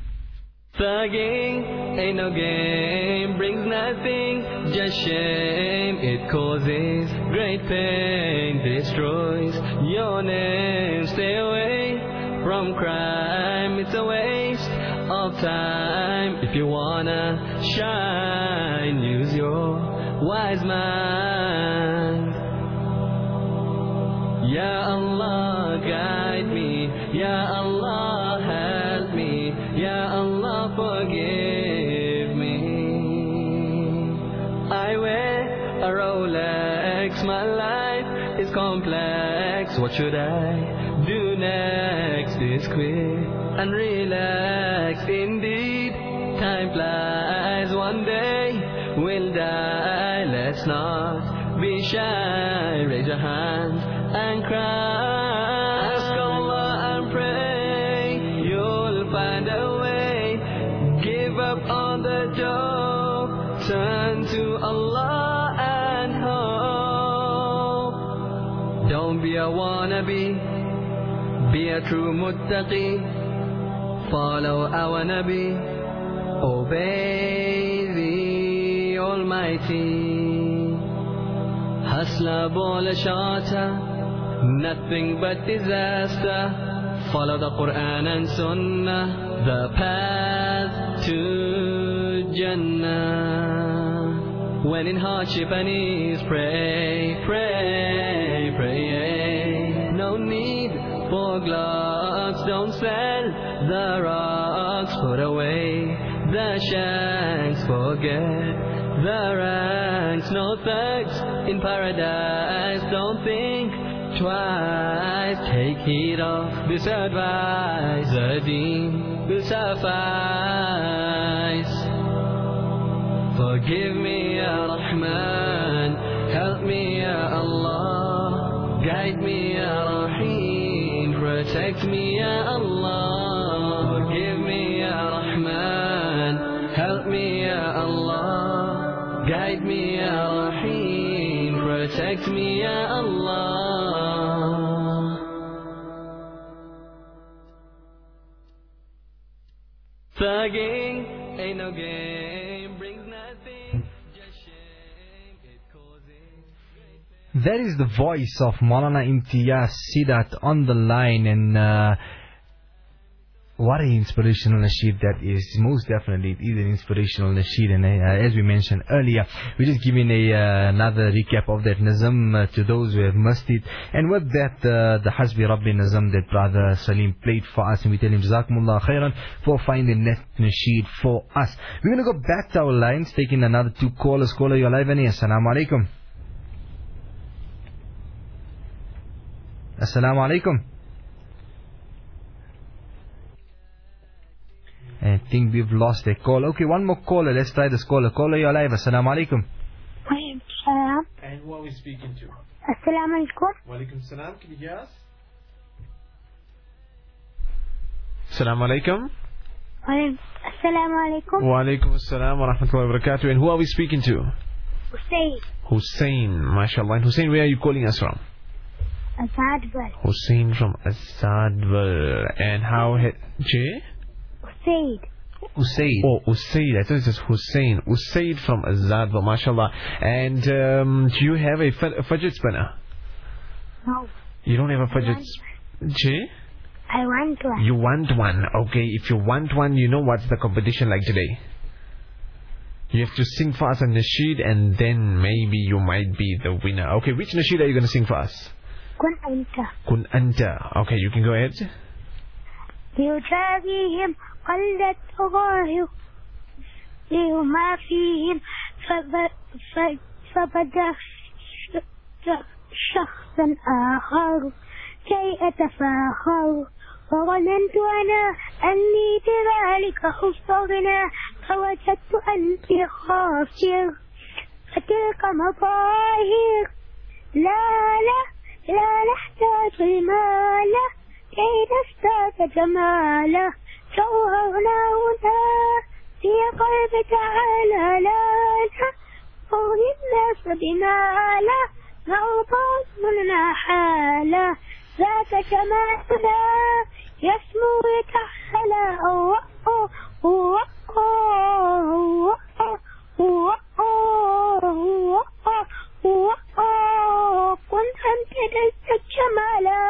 Thugging ain't no game, brings nothing, just shame. It causes great pain, destroys your name. Stay away from crime, it's a waste of time. If you wanna shine, use your wise mind. Ya Allah, guide me. Ya Allah, help me. Ya Allah, forgive me. I wear a Rolex, my life is complex. What should I do next? Is quit and relax. Indeed, time flies. One day we'll die. Let's not be shy. Raise your hands and cry. Ask Allah and pray, you'll find a way. Give up on the dough, turn to Allah and hope. Don't be a wannabe, be a true muttaqi. Follow our Nabi, obey the Almighty. Hustler, baller, shorter, nothing but disaster. Follow the Quran and Sunnah, the path to Jannah. When in hardship and ease, pray, pray, pray. No need for gloves, don't sell the rocks. Put away the shanks, forget the ranks. No thugs in paradise, don't think twice. Take heed of this advice, the deen will suffice. Forgive me, Ya Rahman, help me, Ya Allah. Guide me, Ya Rahim, protect me, Ya Allah. Forgive me, Ya Rahman, help me, Ya Allah. Guide me, Ya Rahim, protect me, Ya Allah. Thugging ain't no game, brings nothing, just shame, it causes great pain. That is the voice of Maulana Imtiaz Sidat on the line, and What an inspirational nasheed that is. Most definitely, it is an inspirational nasheed. And as we mentioned earlier, we're just giving another recap of that nazam to those who have missed it. And with that, the Hasbi Rabbi nazam that Brother Salim played for us. And we tell him, Jazakumullah khairan for finding that nasheed for us. We're going to go back to our lines, taking another 2 callers. Caller, you're live and here. Assalamu alaikum. Assalamu alaikum. I think we've lost a call. Okay, one more caller. Let's try this caller. Caller, you're live. Assalamu alaikum. Salam. And who are we speaking to? Assalamu alaikum. Wa alaikum salam. Can you hear us? Assalamu alaikum. Assalamu alaikum. Wa alaikum assalam wa rahmatullahi wa barakatuh. And who are we speaking to? Hussein. Hussein, mashallah. And Hussein, where are you calling us from? Azadwal. Hussein from Asadwal. And how... Jay? Usaid. Usaid. Oh, Usaid. I thought it was Hussein. Usaid from Azadwal, mashallah. And do you have a fidget spinner? No. You don't have a fidget... Jay? I want one. You want one. Okay, if you want one, you know what's the competition like today. You have to sing for us a nasheed and then maybe you might be the winner. Okay, which nasheed are you going to sing for us? Kun anta. Kun anta. Okay, you can go ahead. ليجازيهم قلت ظاهر ما فيهم فبدأ شخصا آخر كي أتفاخر وظننت أنا أني بذلك أستغنى فوجدت أني خاسر فتلك مظاهر لا نحتاج المال كي نزداد جماله جوهرنا هنا في قلب تعالى لا نرضي الناس بماله نرضى مننا حاله ذاك جمالنا يسمو يتحلى كن أنت لست جمالا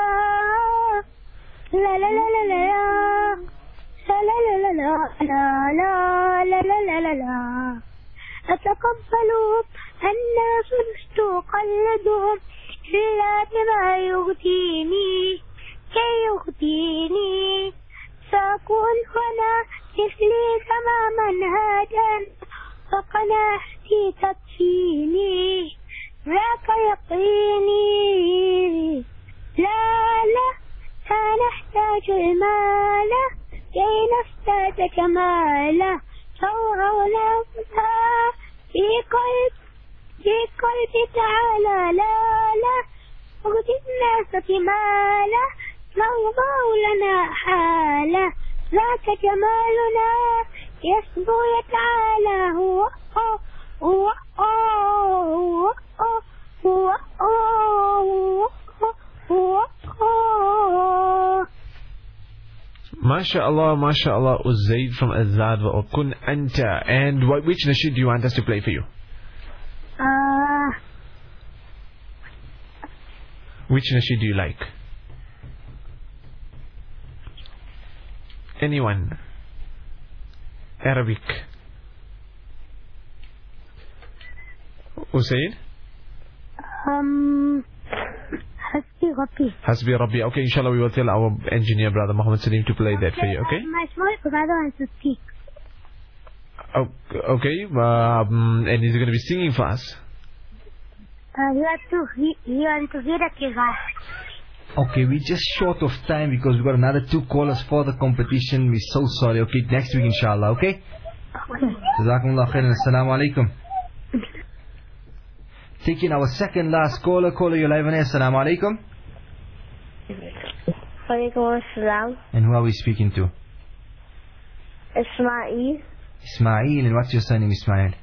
لا لا لا لا لا لا لا لا لا لا لا لا لا لا أتقبلهم الناس لست أقلدهم إلا بما يغديني كي يغديني سأكون هنا مثلي تماما هادا وقناعتي تكفيني ذاك يقيني لا نحتاج المال كي نزداد جماله جوهرنا في قلب تعالى لا نرضي الناس بماله نرضى لنا حاله ذاك جمالنا يسبو يتعالى MashaAllah, MashaAllah, Uzaid from Azad or Kun Anta. And which nasheed do you want us to play for you? Which nasheed do you like? Anyone? Arabic. Uzaid? Hasbi Rabbi. Hasbi Rabbi. Okay, inshallah we will tell our engineer brother Muhammad Salim to play that for you, okay? My small brother wants to speak. Okay, and he's going to be singing for us. You want to hear the kira. Okay, we're just short of time because we've got another 2 callers for the competition. We're so sorry. Okay, next week inshallah, okay? Jazakumullah khairan. Assalamu alaikum. Taking our second last caller. Caller, you're live on air. Assalamu alaikum. Walaikum assalam. And who are we speaking to? Ismail. Ismail. And what's your surname, Ismail?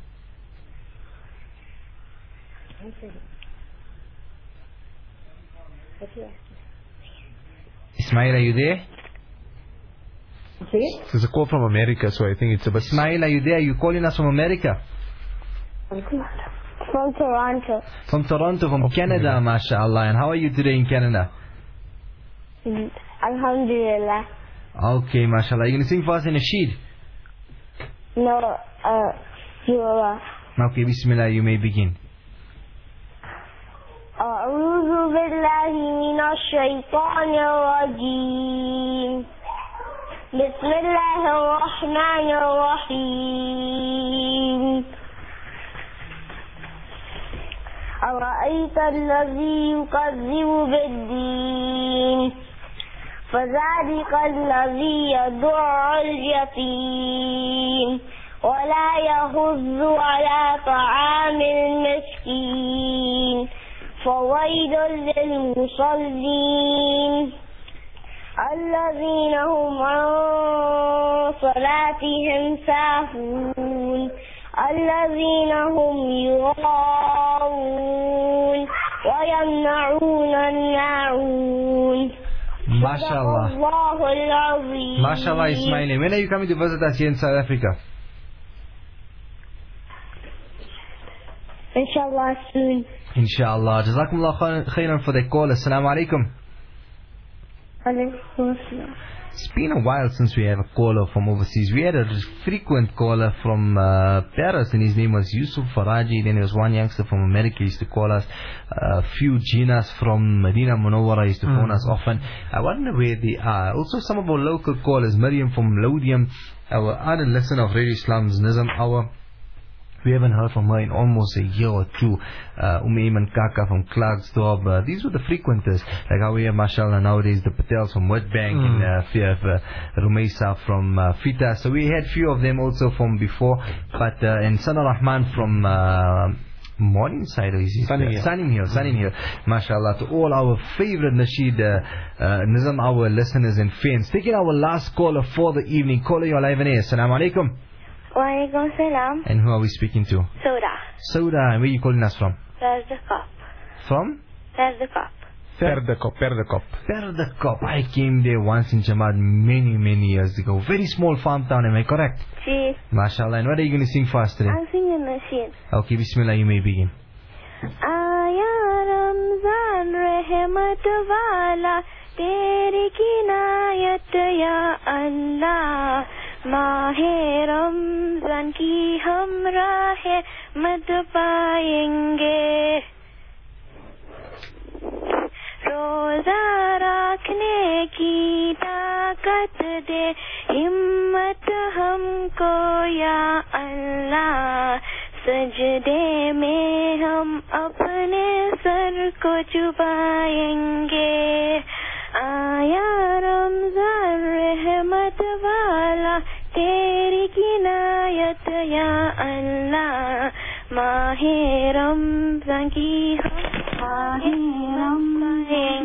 Ismail, are you there? There's a call from America, so I think it's about... Ismail, are you there? Are you calling us from America? From Toronto. From Toronto, from Canada, mashallah. And how are you today in Canada? Alhamdulillah. Okay, mashallah. You're going to sing for us in a sheet? No, you are. Okay, bismillah, you may begin. أعوذ بالله من الشيطان الرجيم بسم الله الرحمن الرحيم أرأيت الذي يكذب بالدين فذلك الذي يدع اليتيم ولا يحض على طعام المسكين فويل للمصلين الذين هم عن صلاتهم ساهون الذين هم يراءون ويمنعون الماعون Mashallah. الله العظيم. Mashallah, Ismail. When are you coming to visit us here in South Africa? Inshallah soon. Inshallah. Jazakumullah khairan for the call. Assalamu alaikum. Alaikum assalam. It's been a while since we had a caller from overseas. We had a frequent caller from Paris, and his name was Yusuf Faraji. Then there was one youngster from America who used to call us. A few Jinas from Medina Munawwara used to phone us often. I wonder where they are. Also, some of our local callers, Maryam from Laudium, our other listener of Radio Islam's Nizam Hour. We haven't heard from her in almost a year or two. Iman Kaka from Klerksdorp. These were the frequenters. Like how we have, mashallah, nowadays the Patels from Wetbank and Rumeisa from Fita. So we had few of them also from before. But and Sana Rahman from Morningside, or is it? Sunning Hill. Mashallah, to all our favorite Nasheed Nizam, our listeners and fans. Taking our last caller for the evening. Caller, you're live in air. Assalamu alaikum. Walaikum salam. And who are we speaking to? Soda. Soda. And where are you calling us from? Perdekop. From? Perdekop. Perdekop. I came there once in Jamaat many years ago. Very small farm town, am I correct? Yes. Mashallah. And what are you going to sing for us today? I'm singing Nasheed. Okay, bismillah, you may begin. Aaya Ramzan Rahmat Wala Teri Kinayat Ya Allah Maahe Ramzan ki hum rahe mad payenge Roza rakhne ki taakat de himmat humko ya Allah Sajde mein hum apne sar ko chupaenge Aaya Ramzan Rahmat Wala Teri Kinayat Ya Allah Maahe Ramzan ki Maahe Ramzan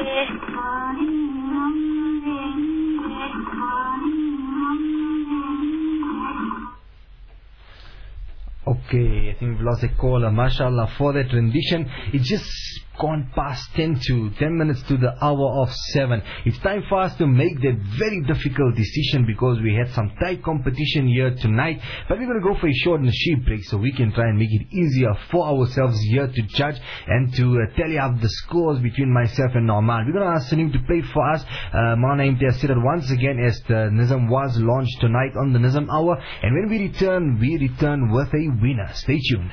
Okay, I think we've lost a caller. Mashallah, for that rendition. It's just gone past 10 minutes to the hour of 7. It's time for us to make that very difficult decision because we had some tight competition here tonight. But we're going to go for a short Nasheed break so we can try and make it easier for ourselves here to judge and to tally up the scores between myself and Norman. We're going to ask Salim to play for us. Mauna Imtiaz said that once again as the Nizam was launched tonight on the Nizam Hour. And when we return with a winner. Stay tuned.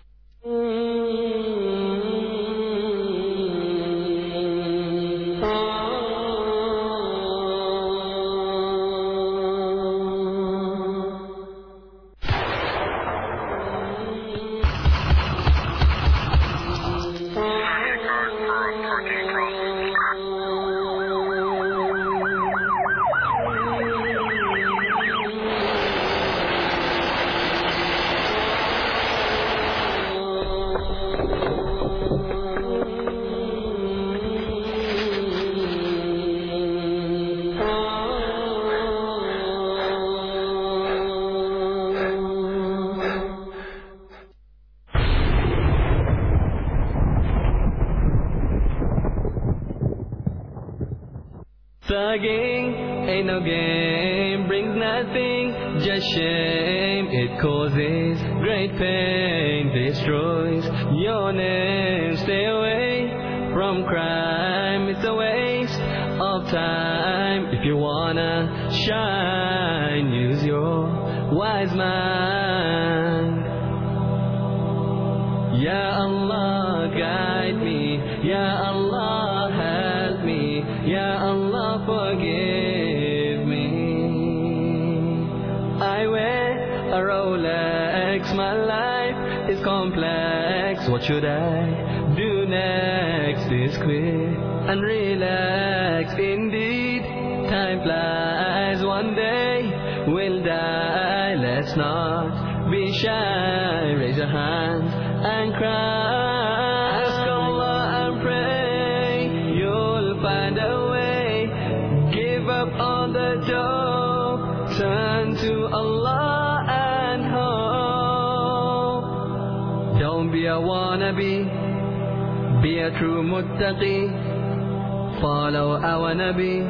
Thugging ain't no game, brings nothing, just shame. It causes great pain, destroys your name. Stay away from crime, it's a waste of time. If you wanna shine, use your wise mind. Ya Allah, guide me. Ya Allah, help me. Ya Allah, forgive me. I wear a Rolex, my life is complex. What should I do next? Is quit and relax. Indeed, time flies. One day we'll die. Let's not be shy. Raise your hand and cry. Ask Allah and pray. You'll find a way. Give up on the dough. Turn to Allah and hope. Don't be a wannabe. Be a true muttaqi. Follow our Nabi.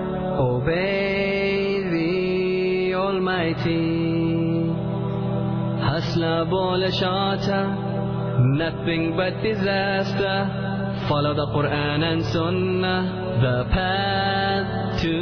Obey the Almighty. Hustler, baller, shotter, nothing but disaster. Follow the Quran and Sunnah, the path to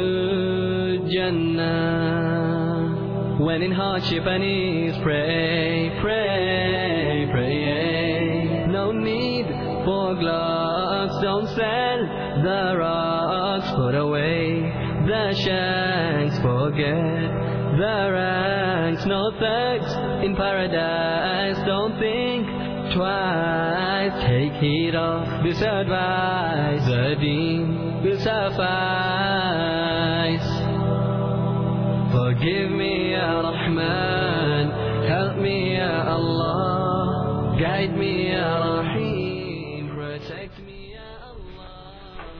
Jannah. When in hardship and ease, pray, pray, pray. No need for gloves, don't sell the rocks. Put away the shanks, forget the ranks. No thugs in paradise, don't think twice. Take heed of this advice, the deen will suffice. Forgive me, Ya Rahman, help me, Ya Allah, guide me, Ya Rahim, protect me, Ya Allah.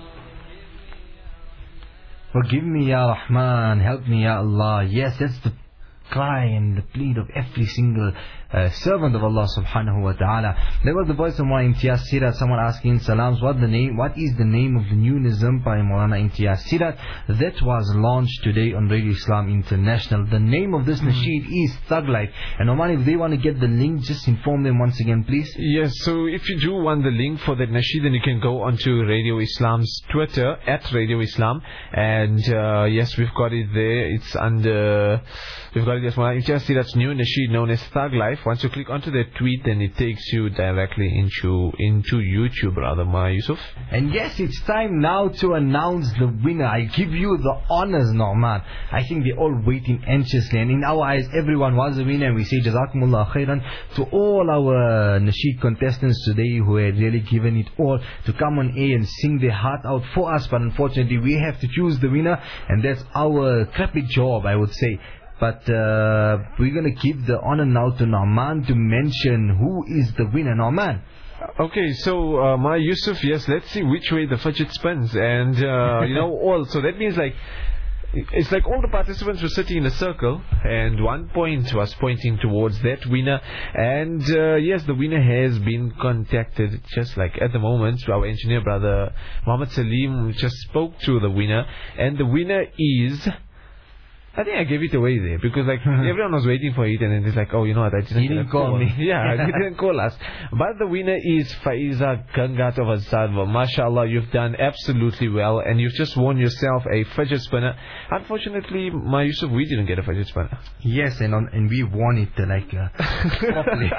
Forgive me, Ya Rahman, help me, Ya Allah. Yes, that's the cry and the plead of every single servant of Allah subhanahu wa ta'ala. There was the voice of Maulana Imtiaz Sirat, someone asking salams, what is the name of the new Nizam by Maulana Imtiaz Sirat that was launched today on Radio Islam International. The name of this nasheed is Thug Life. And Oman, if they want to get the link, just inform them once again, please. Yes, so if you do want the link for that nasheed, then you can go onto Radio Islam's Twitter, at Radio Islam. And yes, we've got it there. It's under, we've got it as Maulana Imtiaz Sirat's new nasheed known as Thug Life. Once you click onto that tweet, then it takes you directly into YouTube, brother Ma Yusuf. And yes, it's time now to announce the winner. I give you the honors, Norman. I think they're all waiting anxiously, and in our eyes, everyone was a winner. And we say Jazakumullah khairan to all our nasheed contestants today who had really given it all to come on air and sing their heart out for us. But unfortunately, we have to choose the winner, and that's our crappy job, I would say. But we're going to give the honor now to Nauman to mention who is the winner. Nauman. Okay, so Ma Yusuf, yes, let's see which way the fidget spins. And, so that means it's like all the participants were sitting in a circle and one point was pointing towards that winner. And yes, the winner has been contacted. Just like at the moment, our engineer brother Muhammad Salim just spoke to the winner. And the winner is... I think I gave it away there because everyone was waiting for it, and then it's like, oh, you know what, I didn't call me. Yeah, you didn't call us. But the winner is Faiza Gangat of Azadwa. MashaAllah, you've done absolutely well, and you've just won yourself a fidget spinner. Unfortunately, Ma Yusuf, we didn't get a fidget spinner. Yes, and we won it properly.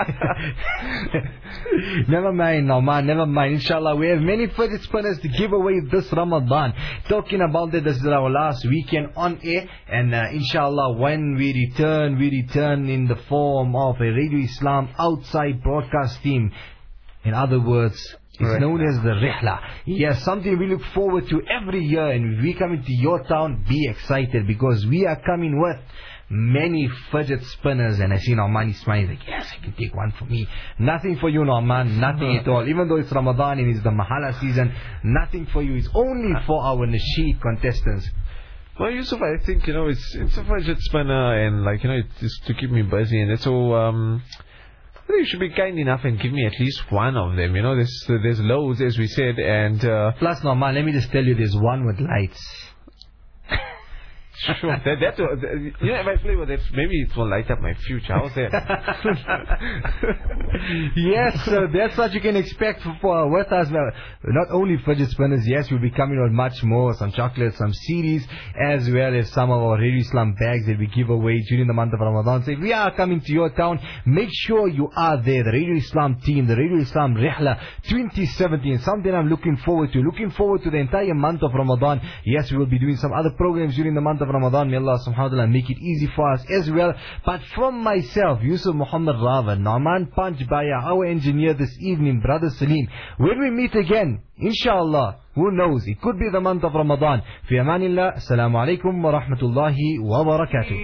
Never mind, Nauman, never mind. Inshallah, we have many fidget spinners to give away this Ramadan. Talking about that, this is our last weekend on air, and inshallah, when we return in the form of a Radio Islam outside broadcast team. In other words, it's known as the Rihla. Yes, something we look forward to every year, and if we come into your town, be excited because we are coming with many fidget spinners. And I see Nauman smiling like, yes, I can take one for me. Nothing for you, Nauman, nothing at all. Even though it's Ramadan and it's the Mahala season, nothing for you. It's only for our nasheed contestants. Well, Yusuf, I think, it's a fidget spinner and it's just to keep me busy, and so I think you should be kind enough and give me at least one of them. There's loads, as we said, and plus, Nauman, let me just tell you, there's one with lights. Sure. If I play with it, maybe it will light up my future. How's that? Yes, so that's what you can expect with us. Not only fidget spinners, yes, we'll be coming with much more, some chocolates, some CDs, as well as some of our Radio Islam bags that we give away during the month of Ramadan. So if we are coming to your town, make sure you are there. The Radio Islam team, the Radio Islam Rihla 2017, something I'm looking forward to. Looking forward to the entire month of Ramadan. Yes, we will be doing some other programs during the month of Ramadan. May Allah subhanahu wa ta'ala make it easy for us as well. But from myself, Yusuf Muhammad Rava, Nauman Panchbaya, our engineer this evening, Brother Salim, when we meet again, inshallah, who knows, it could be the month of Ramadan. Fi amanillah, assalamu alaikum wa rahmatullahi wa barakatuh.